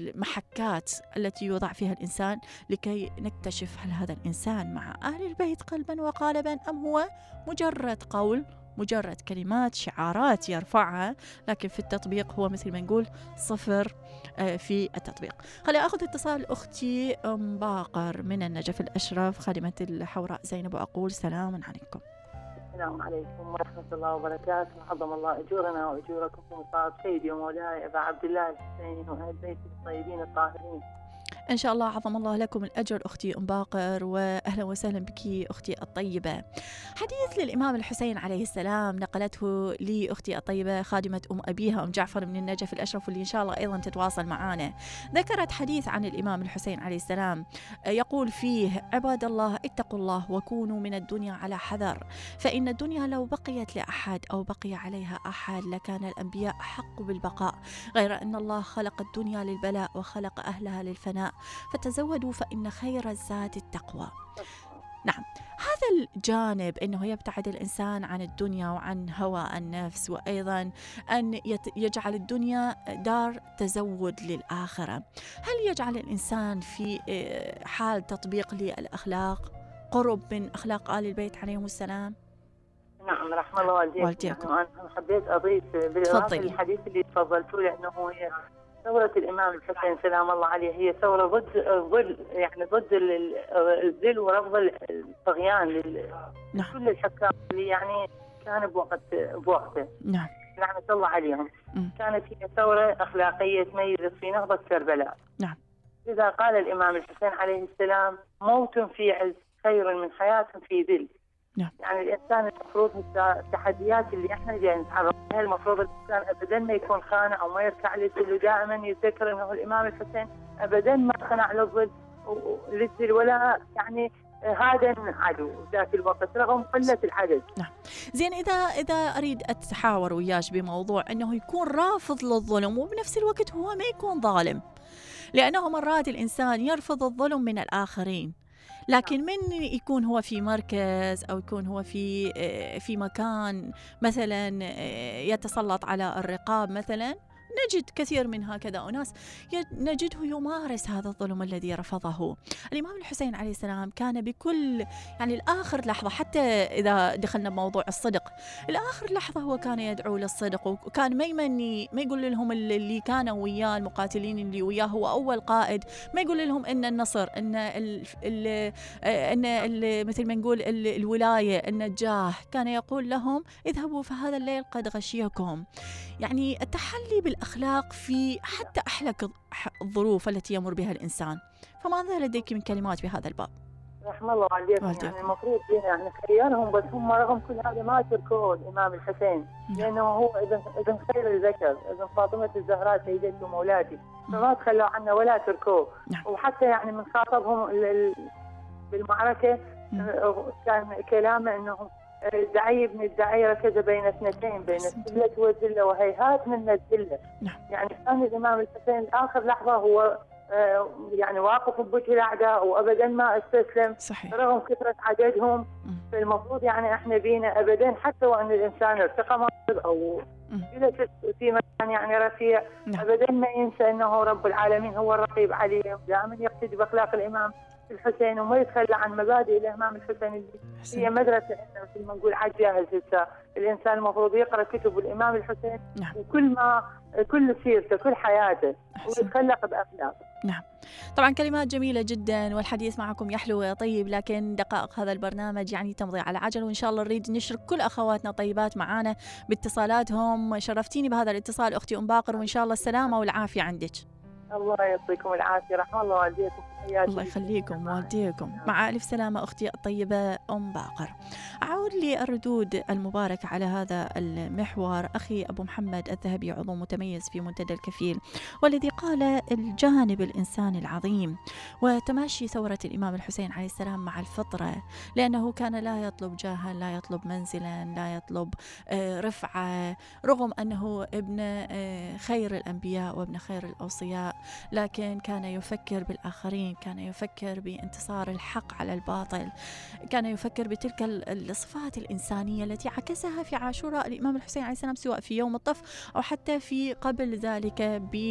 المحكات التي يوضع فيها الإنسان لكي نكتشف هل هذا الإنسان مع أهل البيت قلبا وقالبا أم هو مجرد قول، مجرد كلمات شعارات يرفعها، لكن في التطبيق هو مثل ما نقول صفر في التطبيق. خلي أخذ اتصال أختي أم باقر من النجف الأشرف خادمة الحوراء زينب، وأقول سلام عليكم. السلام عليكم ورحمة الله وبركاته. عظم الله أجورنا وأجوركم وصاب سيدي ومولاي أبا عبد الله الحسين وأهل بيته الطيبين الطاهرين. إن شاء الله عظم الله لكم الأجر أختي أم باقر، وأهلا وسهلا بك أختي الطيبة. حديث للإمام الحسين عليه السلام نقلته لي أختي الطيبة خادمة أم أبيها أم جعفر من النجف الأشرف، واللي إن شاء الله أيضا تتواصل معنا. ذكرت حديث عن الإمام الحسين عليه السلام يقول فيه: عباد الله اتقوا الله وكونوا من الدنيا على حذر، فإن الدنيا لو بقيت لأحد أو بقي عليها أحد لكان الأنبياء أحق بالبقاء، غير أن الله خلق الدنيا للبلاء وخلق أهلها للفناء، فتزودوا فإن خير الزاد التقوى. نعم، هذا الجانب أنه يبتعد الإنسان عن الدنيا وعن هوى النفس، وأيضا أن يجعل الدنيا دار تزود للآخرة. هل يجعل الإنسان في حال تطبيق للأخلاق قرب من أخلاق آل البيت عليهم السلام؟ نعم، رحمة الله والديكم. أنا حبيت أضيف بالإضافة للحديث اللي تفضلتوه، لأنه هي ثورة الإمام الحسين سلام الله عليه هي ثورة ضد ضد يعني ضد الذل ورفض الطغيان لكل الحكام اللي يعني كان بوقت بوقته. نعم، لعنة الله عليهم. م. كانت هي ثورة أخلاقية تميزت في نهضة كربلاء. نعم. إذا قال الإمام الحسين عليه السلام: موت في عز خير من حياة في ذل. نعم. يعني الإنسان المفروض التحديات اللي احنا جايين نتعرض لها، المفروض الإنسان أبدا ما يكون خانع أو ما يركع للذل، ودائما يذكر أنه الإمام الحسين أبدا ما خنع للذل للذل ولا يعني هذا عدو ذات الوقت رغم قلة العدد. نعم. زين، إذا إذا أريد أتحاور وياش بموضوع أنه يكون رافض للظلم وبنفس الوقت هو ما يكون ظالم، لأنه مرات الإنسان يرفض الظلم من الآخرين، لكن من يكون هو في مركز أو يكون هو في في مكان مثلا يتسلط على الرقاب مثلا، نجد كثير من هكذا أناس نجده يمارس هذا الظلم الذي رفضه. الإمام الحسين عليه السلام كان بكل يعني الآخر لحظة، حتى إذا دخلنا بموضوع الصدق، الآخر لحظة هو كان يدعو للصدق، وكان ما يمني ما يقول لهم اللي كانوا وياه المقاتلين اللي وياه هو أول قائد، ما يقول لهم إن النصر، إن ال ال إن ال مثل ما نقول ال الولاية، النجاح، كان يقول لهم اذهبوا فهذا الليل قد غشيكم. يعني التحلي بالأخلاق في حتى أحلك الظروف التي يمر بها الإنسان. فماذا لديك من كلمات بهذا الباب؟ رحم الله والديكم. يعني المفروض فينا يعني خيرهم، بس هم رغم كل هذا ما تركوه الإمام الحسين، لأنه هو ابن ابن خير الذكر، ابن فاطمة الزهراء سيدتي ومولاتي، فما تخلوا عنه ولا تركوه. وحتى يعني من خاطبهم بالمعركة كان كلامه أنه الدعي ابن الدعي ركز بين اثنتين، بين الذلة والذلة وهيهات من الذلة. يعني كان الإمام الحسين آخر لحظة هو يعني واقف بوجه الأعداء وأبدا ما استسلم. صحيح. رغم كثرة عددهم. فالمفروض يعني احنا بينا أبدا، حتى وأن الإنسان ارتقى منصب أو في مكان يعني رفيع، أبدا ما ينسى أنه رب العالمين هو الرقيب عليه، دائما يقتدي بأخلاق الإمام الحسين وما يتخلى عن مبادئ الإمام الحسين اللي هي مدرسة إنه مثل ما نقول على جاهز. الإنسان المفروض يقرأ كتب الإمام الحسين. نعم. وكل ما كل سيرته كل حياته ويتخلق بأخلاقه. نعم طبعا كلمات جميلة جدا، والحديث معكم يحلو ويطيب، لكن دقائق هذا البرنامج يعني تمضي على عجل، وإن شاء الله نريد نشرك كل أخواتنا طيبات معانا باتصالاتهم. شرفتيني بهذا الاتصال أختي أم باقر، وإن شاء الله السلامة والعافية عندك. الله يعطيكم العافية. رحمة الله والديكم. الله يخليكم والديكم. مع ألف سلامة أختي الطيبة أم باقر. أعود للردود المباركة على هذا المحور أخي أبو محمد الذهبي، عضو متميز في منتدى الكفيل، والذي قال الجانب الإنساني العظيم وتماشي ثورة الإمام الحسين عليه السلام مع الفطرة، لأنه كان لا يطلب جاها، لا يطلب منزلا، لا يطلب رفعة، رغم أنه ابن خير الأنبياء وابن خير الأوصياء، لكن كان يفكر بالآخرين، كان يفكر بانتصار الحق على الباطل، كان يفكر بتلك الصفات الإنسانية التي عكسها في عاشوراء الإمام الحسين عليه السلام، سواء في يوم الطف أو حتى في قبل ذلك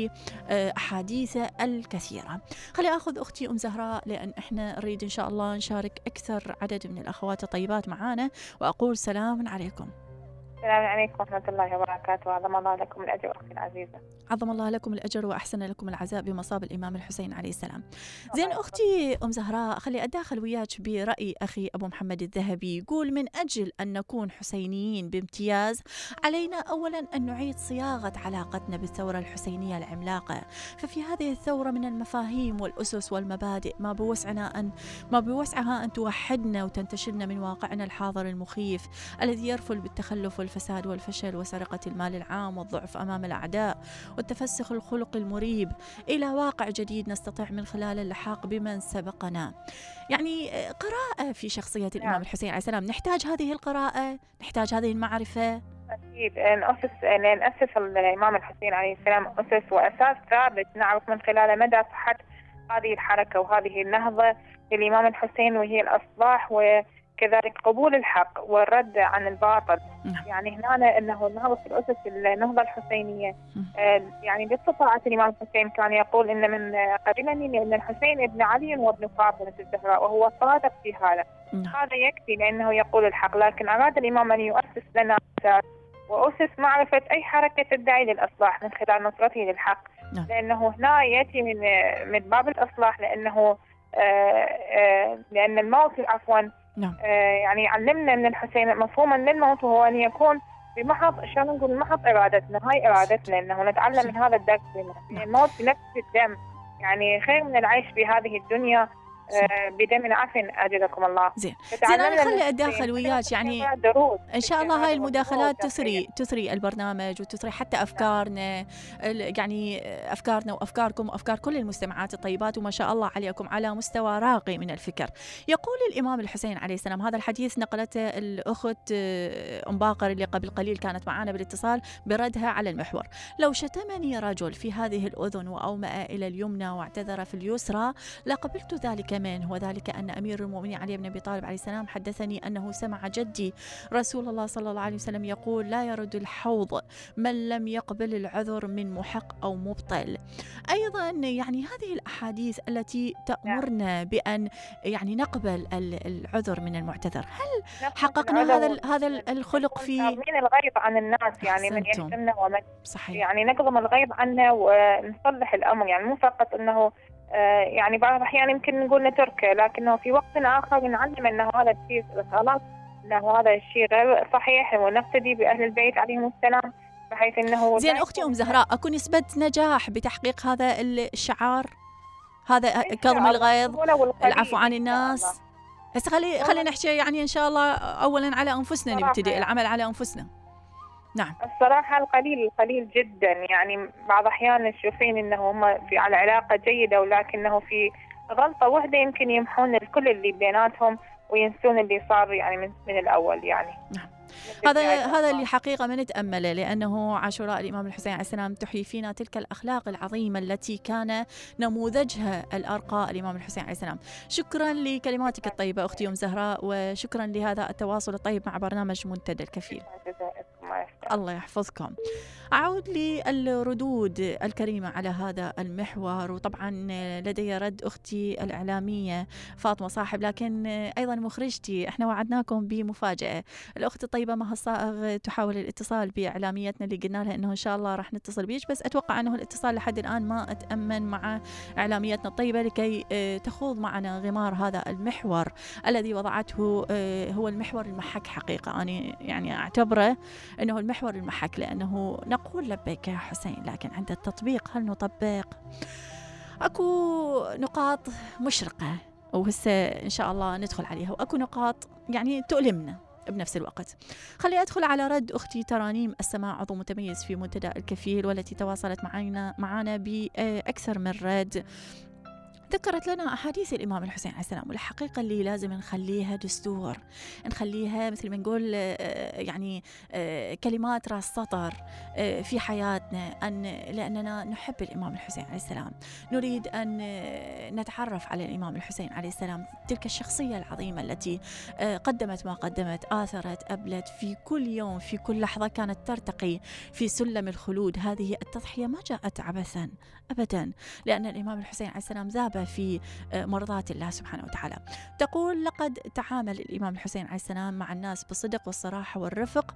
بأحاديثه الكثيرة. خلي أخذ أختي أم زهراء، لأن إحنا نريد إن شاء الله نشارك أكثر عدد من الأخوات الطيبات معانا، وأقول سلام عليكم. السلام عليكم ورحمة الله وبركاته. عظم الله لكم الأجر أختي العزيزة. عظم الله لكم الأجر وأحسن لكم العزاء بمصاب الإمام الحسين عليه السلام. زين أختي أم زهراء، خلي أداخل وياك برأي أخي أبو محمد الذهبي، يقول من أجل أن نكون حسينيين بامتياز علينا أولا أن نعيد صياغة علاقتنا بالثورة الحسينية العملاقة. ففي هذه الثورة من المفاهيم والأسس والمبادئ ما بوسعنا أن ما بوسعها أن توحدنا وتنتشلنا من واقعنا الحاضر المخيف الذي يرفل بالتخلف والفساد والفشل وسرقة المال العام والضعف أمام الأعداء والتفسخ الخلق المريب إلى واقع جديد نستطيع من خلال اللحاق بمن سبقنا. يعني قراءة في شخصية الإمام الحسين عليه السلام، نحتاج هذه القراءة، نحتاج هذه المعرفة. أكيد نأسس نأسس الإمام الحسين عليه السلام أسس وأساس ثابت نعرف من خلال مدى صحة هذه الحركة وهذه النهضة للإمام الحسين، وهي الإصلاح وكذلك قبول الحق والرد عن الباطل. يعني هنا أنه نهضة الأسس النهضة الحسينية، يعني باستطاعة الإمام الحسين كان يقول إن من قبلني لأن الحسين ابن علي وابن فاطمة الزهراء، وهو صادق في هذا. هذا يكفي لأنه يقول الحق، لكن أراد الإمام أن يؤسس لنا أساس وأسس معرفة أي حركة تدعي للإصلاح من خلال نصرته للحق، لأنه هنا يأتي من من باب الإصلاح، لأنه آآ آآ لأن الموت عفوا نعم. يعني علمنا من الحسين مفهوما للموت هو أن يكون بمحض شلون نقول محض إرادتنا، هاي إرادتنا، إنه نتعلم من هذا الدرس، يعني الموت بنفس الدم، يعني خير من العيش في هذه الدنيا بدم عفن أجلكم الله. زين زين أنا خلي أداخل وياك، يعني إن شاء الله هاي المداخلات تثري تثري البرنامج وتثري حتى أفكارنا، يعني أفكارنا وأفكاركم وأفكار كل المستمعات الطيبات، وما شاء الله عليكم على مستوى راقي من الفكر. يقول الإمام الحسين عليه السلام، هذا الحديث نقلته الأخت أم باقر اللي قبل قليل كانت معنا بالاتصال بردها على المحور: لو شتمني رجل في هذه الأذن وأومأ إلى اليمنى واعتذر في اليسرى لقبلت ذلك منه، وذلك أن أمير المؤمنين علي بن أبي طالب عليه السلام حدثني أنه سمع جدي رسول الله صلى الله عليه وسلم يقول: لا يرد الحوض من لم يقبل العذر من محق أو مبطل. أيضا يعني هذه الأحاديث التي تأمرنا بأن يعني نقبل العذر من المعتذر، هل حققنا هذا هذا الخلق في من الغيظ عن الناس؟ يعني من يحسننا ومن صحيح. يعني نقضم الغيظ عنه ونصلح الأمر، يعني مو فقط أنه آه يعني بعض الأحيان يمكن نقول نتركه، لكنه في وقت آخر نعلم أنه هذا الشيء غلط، أنه هذا الشيء غير صحيح، ونقتدي بأهل البيت عليهم السلام بحيث أنه زين. أختي أم زهراء، أكو نسبة نجاح بتحقيق هذا الشعار، هذا كظم الغيظ، العفو عن الناس؟ بس خلي خلينا نحكي يعني إن شاء الله أولا على أنفسنا نبتدئ العمل على أنفسنا. نعم الصراحة القليل القليل جدا، يعني بعض الأحيان تشوفين إنه هم في على علاقة جيدة، ولكنه في غلطة واحدة يمكن يمحون الكل اللي بيناتهم وينسون اللي صار يعني من, من الأول يعني. نعم. هذا هذا اللي حقيقة ما نتأمله، لأنه عاشوراء الإمام الحسين عليه السلام تحيي فينا تلك الأخلاق العظيمة التي كان نموذجها الأرقى الإمام الحسين عليه السلام. شكرا لكلماتك الطيبة أختي أم زهراء، وشكرا لهذا التواصل الطيب مع برنامج منتدى الكفيل. الله يحفظكم. أعود للردود الكريمة على هذا المحور، وطبعا لدي رد أختي الإعلامية فاطمة صاحب، لكن أيضا مخرجتي احنا وعدناكم بمفاجأة. الأخت الطيبة مها الصائغ تحاول الاتصال بإعلاميتنا اللي قلنا لها إنه إن شاء الله راح نتصل بيش، بس أتوقع أنه الاتصال لحد الآن ما أتأمن مع إعلاميتنا الطيبة لكي تخوض معنا غمار هذا المحور الذي وضعته هو المحور المحك. حقيقة أنا يعني أعتبره أنه المحور المحك، لأنه نقول لبيك يا حسين، لكن عند التطبيق هل نطبق؟ أكو نقاط مشرقة وهسه إن شاء الله ندخل عليها، وأكو نقاط يعني تؤلمنا بنفس الوقت. خلي أدخل على رد أختي ترانيم السماع، عضو متميز في منتدى الكفيل، والتي تواصلت معنا معنا بأكثر من رد. ذكرت لنا أحاديث الإمام الحسين عليه السلام، والحقيقة اللي لازم نخليها دستور، نخليها مثل ما نقول يعني كلمات راس سطر في حياتنا، أن لأننا نحب الإمام الحسين عليه السلام، نريد أن نتعرف على الإمام الحسين عليه السلام، تلك الشخصية العظيمة التي قدمت ما قدمت، آثرت، أبلت في كل يوم، في كل لحظة كانت ترتقي في سلم الخلود. هذه التضحية ما جاءت عبثا أبدا، لأن الإمام الحسين عليه السلام ذاب في مرضات الله سبحانه وتعالى. تقول: لقد تعامل الإمام الحسين عليه السلام مع الناس بالصدق والصراحة والرفق،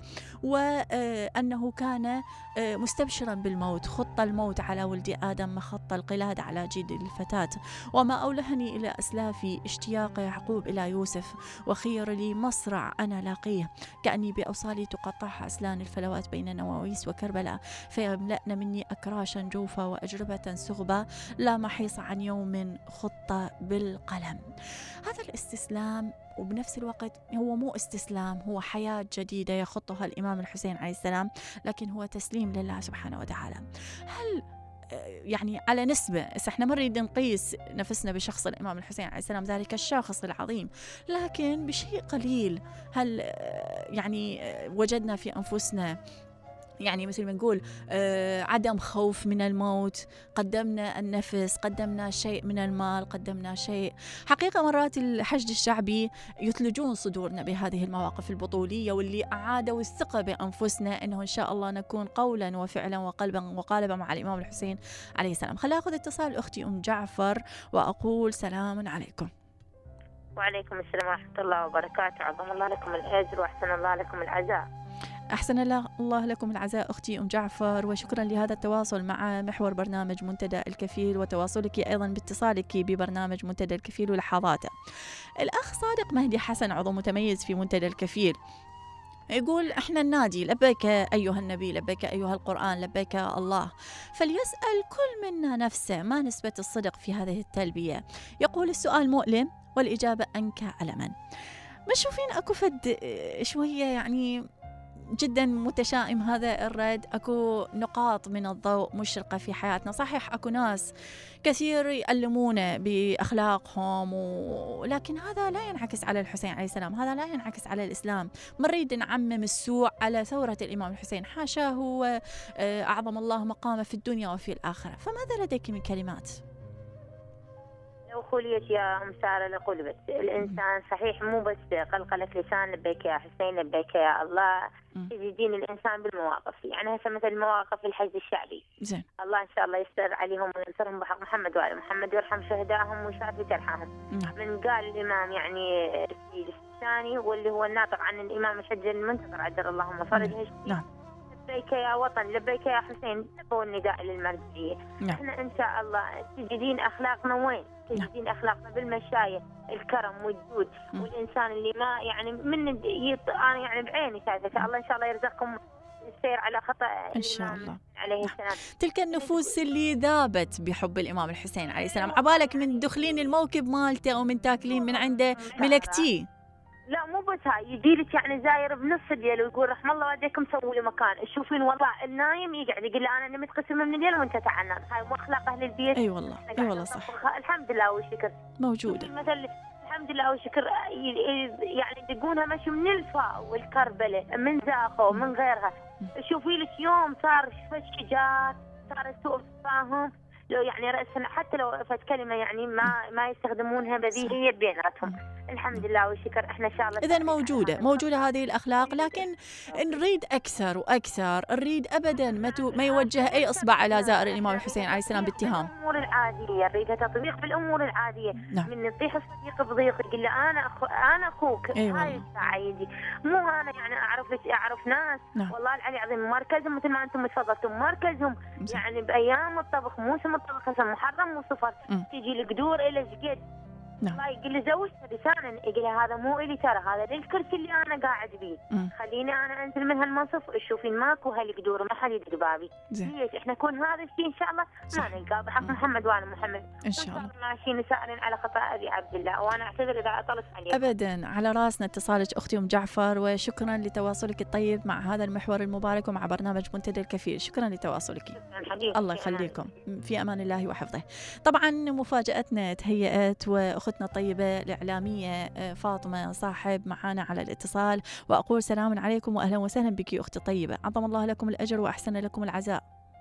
وأنه كان مستبشرا بالموت، خط الموت على ولد آدم مخط القلادة على جيد الفتاة، وما أولهني إلى أسلافي اشتياق يعقوب إلى يوسف، وخير لي مصرع أنا لاقيه، كأني بأوصالي تقطعها أسلان الفلوات بين نواويس وكربلاء، فيملأن مني أكراشا جوفا وأجربة سغبا، لا محيص عن يوم خطة بالقلم. هذا الاستسلام، وبنفس الوقت هو مو استسلام، هو حياة جديدة يخطها الإمام الحسين عليه السلام، لكن هو تسليم لله سبحانه وتعالى. هل يعني على نسبة، احنا ما نريد نقيس نفسنا بشخص الإمام الحسين عليه السلام ذلك الشخص العظيم، لكن بشيء قليل هل يعني وجدنا في أنفسنا يعني مثل ما نقول آه عدم خوف من الموت، قدمنا النفس، قدمنا شيء من المال، قدمنا شيء. حقيقة مرات الحشد الشعبي يثلجون صدورنا بهذه المواقف البطولية، واللي أعادوا الثقة بأنفسنا أنه إن شاء الله نكون قولا وفعلا وقلبا وقالبا مع الإمام الحسين عليه السلام. خلينا أخذ اتصال أختي أم جعفر وأقول سلام عليكم. وعليكم السلام ورحمة الله وبركاته. عظم الله لكم الأجر وأحسن الله لكم العزاء. أحسن الله لكم العزاء أختي أم جعفر، وشكرا لهذا التواصل مع محور برنامج منتدى الكفيل، وتواصلك أيضا باتصالك ببرنامج منتدى الكفيل ولحظاته. الأخ صادق مهدي حسن، عضو متميز في منتدى الكفيل، يقول: احنا النادي لبيك أيها النبي، لبيك أيها القرآن، لبيك الله. فليسأل كل منا نفسه ما نسبة الصدق في هذه التلبية. يقول: السؤال مؤلم والإجابة أنكى ألما. ما شوفين أكو فد شوية يعني جدا متشائم هذا الرد؟ أكو نقاط من الضوء مشرقة في حياتنا. صحيح أكو ناس كثير يألمون بأخلاقهم، ولكن هذا لا ينعكس على الحسين عليه السلام، هذا لا ينعكس على الإسلام. ما نريد نعمم السوء على ثورة الإمام الحسين، حاشاه وأعظم الله مقامه في الدنيا وفي الآخرة. فماذا لديك من كلمات؟ أخوليتي يا أم سارة لقلبت الإنسان صحيح مو بس قلقلك لسان لبيك يا حسين لبيك يا الله، يزيدين الإنسان بالمواقف. يعني هسه مثل مواقف الحج الشعبي زين الله إن شاء الله يستر عليهم وينصرهم بحق محمد وآل محمد ويرحم شهدائهم ويشافي جرحاهم. من قال الإمام يعني الثاني واللي هو الناطق عن الإمام الحج المنتظر عجل اللهم فرجه نعم لبيك يا وطن لبيك يا حسين، هو النداء للمرجعية. نعم. احنا ان شاء الله تجدين اخلاقنا وين؟ تجدين اخلاقنا بالمشاية، الكرم والجود نعم. والانسان اللي ما يعني من يط... انا يعني بعيني شايفه. ان شاء الله ان شاء الله يرزقكم السير على خطأ ان شاء الله عليه السلام. تلك النفوس اللي ذابت بحب الامام الحسين عليه السلام، عبالك من دخلين الموكب مالته او من تاكلين من عنده ملكتيه. لا مو بس هاي، يجيلك يعني زاير بنص الليل ويقول رحم الله والديكم سووا لي مكان. تشوفين والله النايم يقعد يقول له انا نمت قسم من الليل وانت تعنان. هاي مو اخلاق اهل البيت. اي والله اي والله صح. الحمد لله والشكر موجوده مثل الحمد لله والشكر. يعني يدقونها مشي من الفا والكربله من زاخو من غيرها. شوفي لك يوم صار فشكجات، صار سوء تفاهم، لو يعني رأسنا حتى لو فت كلمة يعني ما ما يستخدمونها بذيئية بيناتهم. الحمد لله والشكر. احنا ان شاء الله اذا موجوده موجوده هذه الاخلاق، لكن نريد اكثر واكثر. نريد ابدا ما, ما يوجه اي اصبع على زائر الامام الحسين عليه السلام باتهام. الامور العاديه نريدها تطبيق بالامور العاديه. نعم. من يطيح الصديق بضيق يقول له انا أخو انا اخوك. أيوة. هاي الساعه يجي مو انا يعني اعرف اعرف ناس. نعم. والله العلي العظيم مركزهم مثل ما انتم تفضلتم مركزهم يعني بايام الطبخ موسم الطبخ هسه محرم وصفر تجي القدور الى جد. نعم. الله يقول لي زوجته لسانا يقول هذا مو إلي ترى هذا للكرسي اللي أنا قاعد بيه. خليني أنا أنزل من هالمنصف تشوفين ماكو هالقدور ما حد يدق بابي. ليش إحنا نكون هذا الشيء إن شاء الله ما نلقى بحق محمد وأنا محمد إن شاء الله ماشيين سائرين على خطأ أبي عبد الله. وأنا أعتذر إذا أطلت عليك. أبدا على راسنا اتصالك أختي أم جعفر، وشكرا لتواصلك الطيب مع هذا المحور المبارك ومع برنامج منتدى الكفيل. شكرا لتواصلك. شكرا الله يخليكم في أمان الله وحفظه. طبعا مفاجأتنا تهيأت وأختنا الطيبة الإعلامية فاطمة صاحب معانا على الاتصال، وأقول سلام عليكم وأهلا وسهلا بك أختي طيبة، عظم الله لكم الأجر وأحسن لكم العزاء.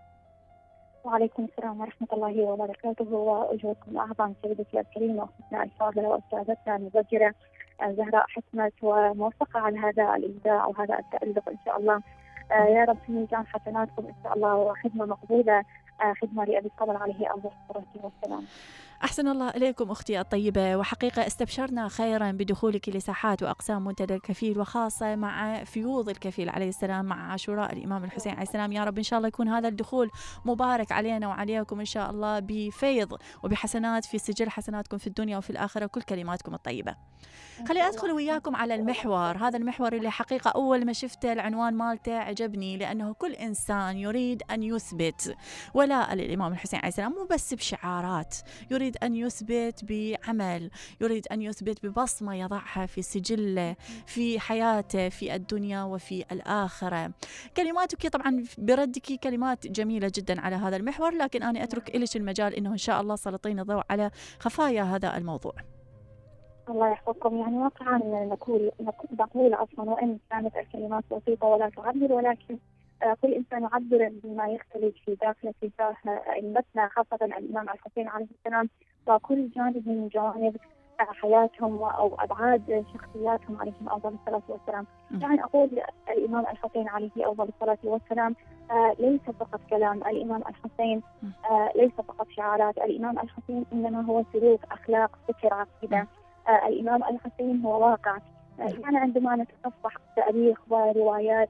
وعليكم السلام ورحمة الله وبركاته، وأجركم أعظم سيدتي الكريمة أختنا الفاضلة وأستاذتنا المبجرة زهراء حكمت، وموفقة على هذا الإبداع وهذا التألق إن شاء الله. آه يا رب في ميزان حسناتكم إن شاء الله، وخدمة مقبولة، آه خدمة لأبي الفضل عليه أفضل الصلاة والسلام. أحسن الله إليكم أختي الطيبة، وحقيقة استبشرنا خيرا بدخولك لساحات وأقسام منتدى الكفيل، وخاصة مع فيوض الكفيل عليه السلام مع عاشوراء الإمام الحسين عليه السلام. يا رب إن شاء الله يكون هذا الدخول مبارك علينا وعليكم إن شاء الله بفيض وبحسنات في سجل حسناتكم في الدنيا وفي الآخرة كل كلماتكم الطيبة. خلي أدخل وياكم على المحور هذا، المحور اللي حقيقة أول ما شفته العنوان مالته عجبني، لأنه كل إنسان يريد أن يثبت ولاء للإمام الحسين عليه السلام، مو بس بشعارات، يريد أن يثبت بعمل، يريد أن يثبت ببصمة يضعها في سجله في حياته في الدنيا وفي الآخرة. كلماتك طبعا بردك كلمات جميلة جدا على هذا المحور، لكن أنا أترك إليش المجال إنه إن شاء الله سلطين الضوء على خفايا هذا الموضوع. الله يحفظكم. يعني واقعا نقول نقول أصلا وإن كانت الكلمات بسيطة ولا تعبر، ولكن كل إنسان يعبر بما يختلج في داخله في داخل أئمتنا، خاصة الإمام الحسين عليه السلام، وكل جانب من جوانب حياتهم أو أبعاد شخصياتهم عليهم أفضل الصلاة والسلام. يعني أقول الإمام الحسين عليه أفضل الصلاة والسلام ليس فقط كلام، الإمام الحسين ليس فقط شعارات، الإمام الحسين إنما هو سلوك، أخلاق، فكر، عقيدة. الإمام الحسين هو واقع. يعني عندما نتصفح تاريخ وروايات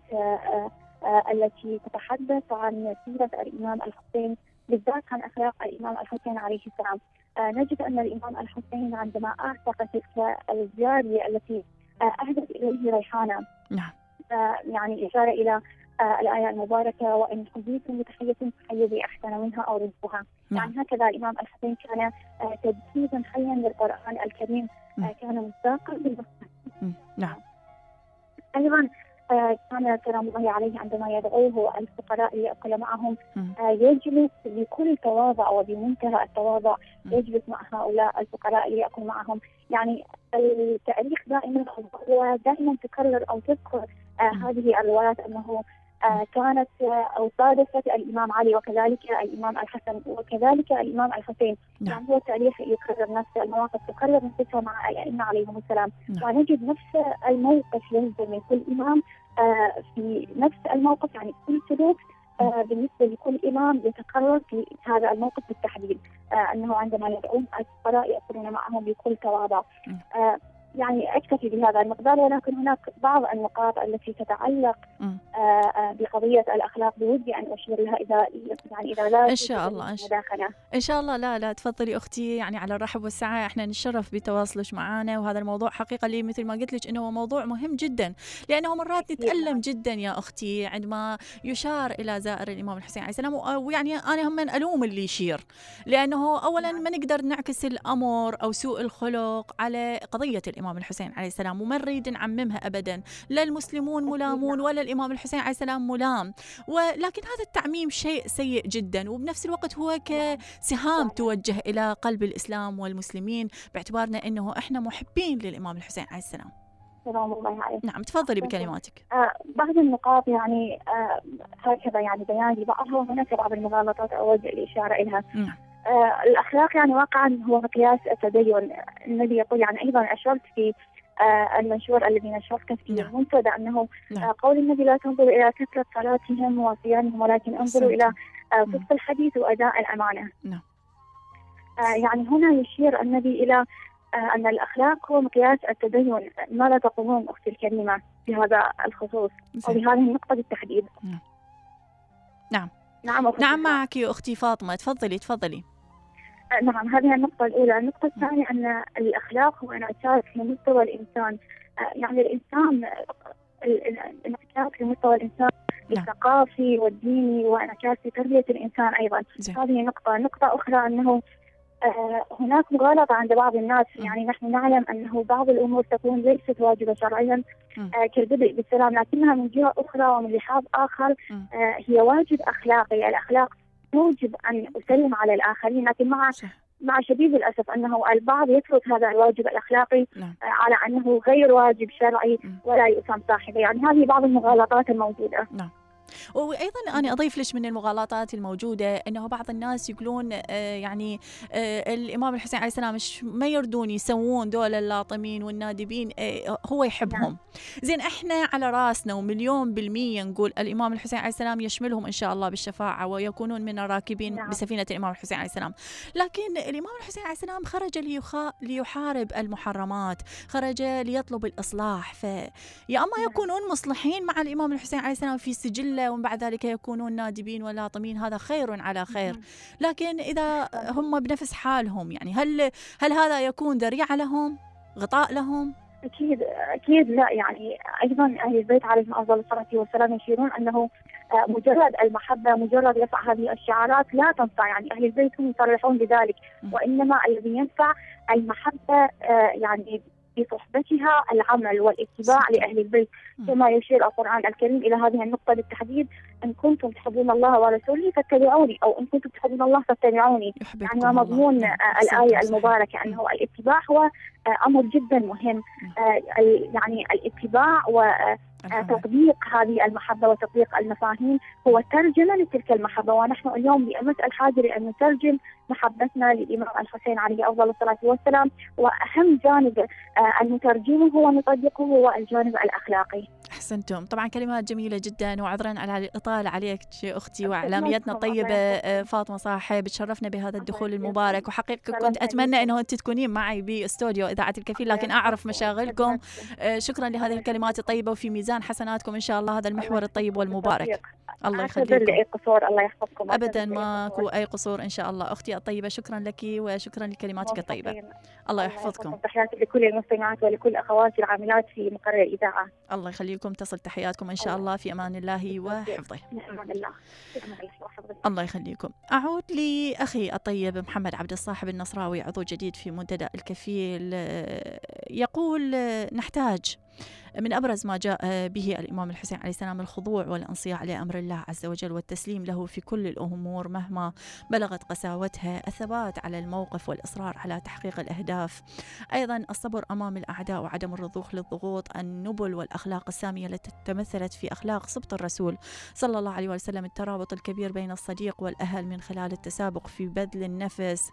التي تتحدث عن سيرة الإمام الحسين بالذات عن أخلاق الإمام الحسين عليه السلام، نجد أن الإمام الحسين عندما أعتق تلك الجارية التي أهدت إليه ريحانة، نعم، يعني إشارة إلى الآية المباركة وإن حييتم بتحية فحيوا بأحسن منها أو ردوها. يعني هكذا الإمام الحسين كان تجسيدا حيا للقرآن الكريم، كان مصداقا بالبصمة. نعم. أيضا كان سلام الله عليه عندما يدعوه الفقراء ليأكل معهم يجلس بكل تواضع وبمنتهى التواضع، يجلس مع هؤلاء الفقراء ليأكل معهم. يعني التاريخ دائما هو دائما تكرر أو تذكر هذه الروايات أنه كانت أو صادفت الإمام علي وكذلك الإمام الحسن وكذلك الإمام الحسين. يعني هو التاريخ يكرر نفس المواقف، تكرر نفسها مع الأئمة عليهم السلام، ونجد نفس الموقف ينزل من كل إمام في نفس الموقف، يعني كل سلوك بالنسبة لكل إمام يتكرر في هذا الموقف بالتحديد، أنه عندما يدعون الفقراء يأكلون معهم بكل تواضع. يعني أكتفي بهذا المقدار، ولكن هناك بعض النقاط التي تتعلق بقضية الأخلاق بودي أن أشير لها إذا يعني إذا لا إن شاء الله إن شاء, إن شاء الله. لا لا تفضلي أختي، يعني على الرحب والسعة، إحنا نشرف بتواصلك معنا، وهذا الموضوع حقيقة لي مثل ما قلت لك إنه موضوع مهم جدا، لأنه مرات نتألم جدا يا أختي عندما يشار إلى زائر الإمام الحسين عليه السلام، ويعني أنا هم ألوم اللي يشير، لأنه أولا ما نقدر نعكس الأمر أو سوء الخلق على قضية الإمام الحسين عليه السلام، وما نريد نعممها أبدا، لا المسلمون ملامون ولا الإمام الحسين عليه السلام ملام، ولكن هذا التعميم شيء سيء جدا، وبنفس الوقت هو كسهام توجه إلى قلب الإسلام والمسلمين، باعتبارنا أنه إحنا محبين للإمام الحسين عليه السلام. سلام الله عليك. نعم تفضلي بكلماتك. آه بعض النقاط يعني آه هكذا يعني بيان لبعضها، وهناك بعض المغالطات أود الإشارة إليها. نعم. آه الأخلاق يعني واقعا هو مقياس التدين. النبي يقول، يعني أيضا أشرت في آه المنشور الذي نشرته في نعم. المنتدى أنه نعم. آه قول النبي لا تنظروا إلى كثرة صلاتهم وصيامهم، ولكن انظروا إلى آه صدق الحديث وأداء الأمانة. نعم. آه يعني هنا يشير النبي إلى آه أن الأخلاق هو مقياس التدين. ماذا تقولون أختي الكريمة بهذا الخصوص وبهذه النقطة بالتحديد؟ نعم. نعم. نعم, نعم معك يا أختي فاطمة، تفضلي تفضلي. نعم هذه النقطة الأولى. النقطة الثانية أن الأخلاق هو انعكاس لمستوى الإنسان، يعني الإنسان انعكاس لمستوى الإنسان الثقافي والديني، وانعكاس لتربية الإنسان أيضا. زي. هذه نقطة. نقطة أخرى أنه هناك مغالطة عند بعض الناس، يعني نحن نعلم أنه بعض الأمور تكون ليست واجبة شرعيا كالبدء بالسلام، لكنها من جهة أخرى ومن لحاظ آخر هي واجب أخلاقي. الأخلاق توجب أن أسلم على الآخرين، لكن مع مع شديد الأسف أنه البعض يترك هذا الواجب الأخلاقي نعم. على أنه غير واجب شرعي ولا يؤثم صاحبه. يعني هذه بعض المغالطات الموجودة. نعم. وأيضا أنا أضيف لش من المغالطات الموجودة أنه بعض الناس يقولون آه يعني آه الإمام الحسين عليه السلام ما يردون يسوون دول اللاطمين والنادبين، آه هو يحبهم. نعم. زين إحنا على راسنا ومليون بالمية نقول الإمام الحسين عليه السلام يشملهم إن شاء الله بالشفاعة ويكونون من الراكبين. نعم. بسفينة الإمام الحسين عليه السلام، لكن الإمام الحسين عليه السلام خرج ليخا ليحارب المحرمات، خرج ليطلب الإصلاح، فيا أما يكونون مصلحين مع الإمام الحسين عليه السلام في سجله ومن بعد ذلك يكونون نادبين ولاطمين، هذا خير على خير. لكن إذا هم بنفس حالهم، يعني هل هل هذا يكون ذريعة لهم، غطاء لهم؟ أكيد أكيد لا. يعني أيضا أهل البيت عليهم أفضل الصلاة والسلام يشيرون أنه مجرد المحبة، مجرد رفع هذه الشعارات لا تنفع. يعني أهل البيت هم يصرحون بذلك، وإنما الذي ينفع المحبة يعني بصحبتها العمل والاتباع لأهل البيت، كما يشير القرآن الكريم إلى هذه النقطة بالتحديد: إن كنتم تحبون الله ورسوله فاتبعوني، أو إن كنتم تحبون الله فاتبعوني. يعني ما مضمون الآية المباركة أنه الاتباع هو أمر جدا مهم. يعني الاتباع وتطبيق هذه المحبة وتطبيق المفاهيم هو ترجمة لتلك المحبة، ونحن اليوم بأمس الحاجة لأن نترجم محبتنا للإمام الحسين عليه أفضل الصلاة والسلام، وأهم جانب المترجمه هو نطبقه هو الجانب الأخلاقي. أحسنتم. طبعا كلمات جميلة جدا، وعذرا على الإطالة عليك أختي وإعلاميتنا الطيبة فاطمة صاحب، تشرفنا بهذا الدخول المبارك، وحقيقة كنت أتمنى أنه أنت تكونين معي باستوديو إذاعة الكفيل، لكن أعرف مشاغلكم. شكرا لهذه الكلمات الطيبة، وفي ميزان حسناتكم إن شاء الله هذا المحور الطيب والمبارك. الله يخليكم. أي قصور، الله يحفظكم. أبدا ماكو أي قصور إن شاء الله أختي الطيبة. شكرا لك وشكرا لكلماتك الطيبة. الله يحفظكم. تحياتي لكل المستمعات ولكل أخواتي العاملات في مقر الإذاعة. الله يخليكم، تصل تحياتكم إن شاء الله في أمان الله وحفظه. الله يخليكم. أعود لأخي الطيب محمد عبد الصاحب النصراوي، عضو جديد في منتدى الكفيل، يقول: نحتاج من أبرز ما جاء به الإمام الحسين عليه السلام الخضوع والانصياع لأمر الله عز وجل والتسليم له في كل الأمور مهما بلغت قساوتها، الثبات على الموقف والإصرار على تحقيق الأهداف، أيضا الصبر أمام الأعداء وعدم الرضوخ للضغوط، النبل والأخلاق السامية التي تمثلت في أخلاق سبط الرسول صلى الله عليه وسلم، الترابط الكبير بين الصديق والأهل من خلال التسابق في بذل النفس،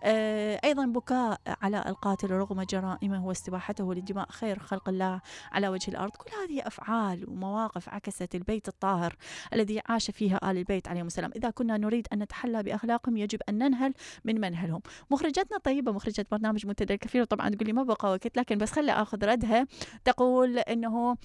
أيضا بكاء على القاتل رغم جرائمه واستباحته للدماء خير خلق الله على وجه الأرض. كل هذه أفعال ومواقف عكست البيت الطاهر الذي عاش فيها آل البيت عليهم السلام. إذا كنا نريد أن نتحلى بأخلاقهم يجب أن ننهل من منهلهم. مخرجتنا طيبة، مخرجة برنامج منتدى الكفيل، طبعا تقول لي ما بقى وقت، لكن بس خلي أخذ ردها. تقول أنه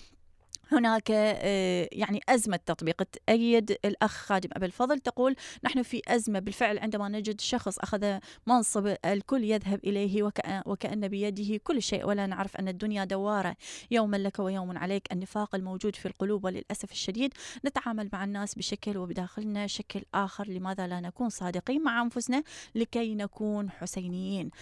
هناك يعني أزمة تطبيق. تأيد الأخ خادم أبي الفضل، تقول نحن في أزمة بالفعل عندما نجد شخص أخذ منصب الكل يذهب إليه وكأن, وكأن بيده كل شيء، ولا نعرف أن الدنيا دوارة، يوما لك ويوم عليك. النفاق الموجود في القلوب وللأسف الشديد نتعامل مع الناس بشكل وبداخلنا شكل آخر. لماذا لا نكون صادقين مع أنفسنا لكي نكون حسينيين؟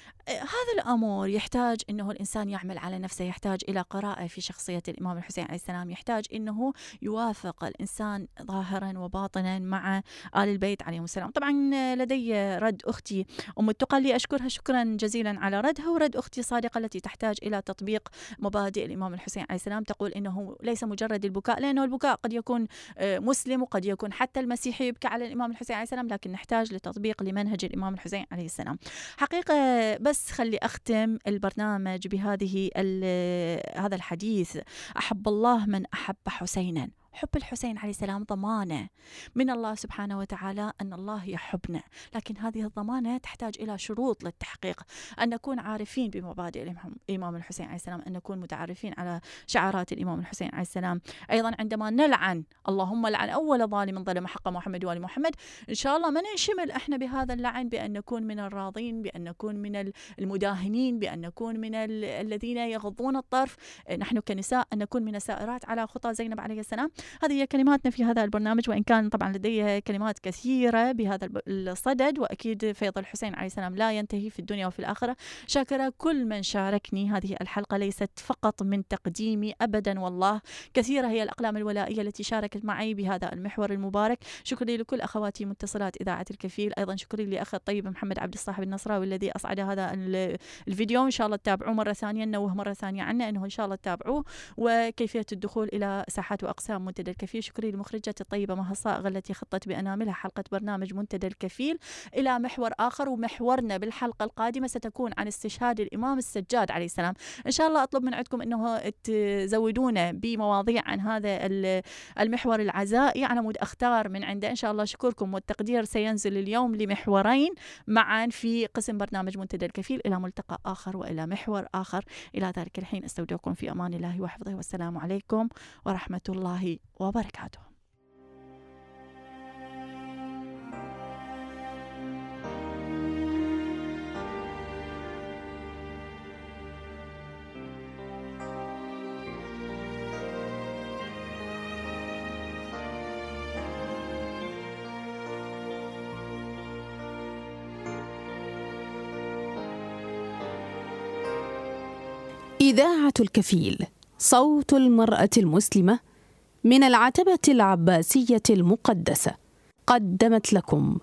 هذا الأمر يحتاج أنه الإنسان يعمل على نفسه، يحتاج إلى قراءة في شخصية الإمام الحسين عليه السلام، يحتاج أنه يوافق الإنسان ظاهرا وباطنا مع آل البيت عليهم السلام. طبعا لدي رد أختي أم التقى، أشكرها شكرا جزيلا على ردها، ورد أختي صادقة التي تحتاج إلى تطبيق مبادئ الإمام الحسين عليه السلام. تقول إنه ليس مجرد البكاء، لأنه البكاء قد يكون مسلم وقد يكون حتى المسيحي يبكى على الإمام الحسين عليه السلام، لكن نحتاج لتطبيق لمنهج الإمام الحسين عليه السلام. حقيقة بس خلي أختم البرنامج بهذه هذا الحديث: أحب الله من أحب حسينا. حب الحسين عليه السلام ضمانة من الله سبحانه وتعالى أن الله يحبنا، لكن هذه الضمانة تحتاج إلى شروط للتحقيق، أن نكون عارفين بمبادئ الإمام الحسين عليه السلام، أن نكون متعارفين على شعارات الإمام الحسين عليه السلام. أيضا عندما نلعن اللهم لعن أول ظالم ظلم حق محمد وآل محمد، إن شاء الله ما ننشمل إحنا بهذا اللعن بأن نكون من الراضين، بأن نكون من المداهنين، بأن نكون من الذين يغضون الطرف. نحن كنساء أن نكون من السائرات على خطى زينب عليه السلام. هذه هي كلماتنا في هذا البرنامج، وإن كان طبعا لدي كلمات كثيرة بهذا الصدد، وأكيد فيض الحسين عليه السلام لا ينتهي في الدنيا وفي الآخرة. شاكرة كل من شاركني. هذه الحلقة ليست فقط من تقديمي أبدا، والله كثيرة هي الأقلام الولائية التي شاركت معي بهذا المحور المبارك. شكري لكل أخواتي متصلات إذاعة الكفيل، أيضا شكري لأخي الطيب محمد عبد الصاحب النصراوي الذي أصعد هذا الفيديو. إن شاء الله تتابعوه مرة ثانية، نوه مرة ثانية عنه أنه إن شاء الله تتابعوه، وكيفية الدخول إلى ساحات وأقسام منتدى الكفيل. شكري لمخرجة الطيبة مها الصائغ التي خطت بأناملها حلقة برنامج منتدى الكفيل إلى محور آخر، ومحورنا بالحلقة القادمة ستكون عن استشهاد الإمام السجاد عليه السلام. إن شاء الله أطلب من عندكم أنه تزودونا بمواضيع عن هذا المحور العزائي على مود أختار من عنده. إن شاء الله شكركم والتقدير سينزل اليوم لمحورين معا في قسم برنامج منتدى الكفيل. إلى ملتقى آخر وإلى محور آخر، إلى ذلك الحين أستودعكم في أمان الله وحفظه، والسلام عليكم ورحمة الله وبركاته. إذاعة الكفيل، صوت المرأة المسلمة، من العتبة العباسية المقدسة، قدمت لكم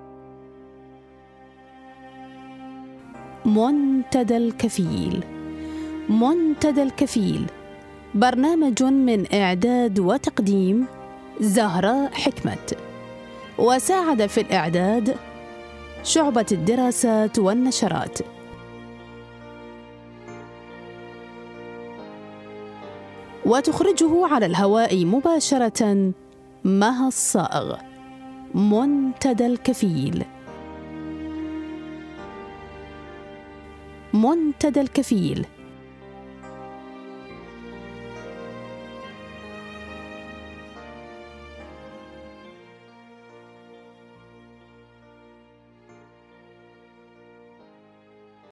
منتدى الكفيل. منتدى الكفيل برنامج من إعداد وتقديم زهراء حكمت، وساعد في الإعداد شعبة الدراسات والنشرات. وتخرجه على الهواء مباشرة مها الصائغ. منتدى الكفيل. منتدى الكفيل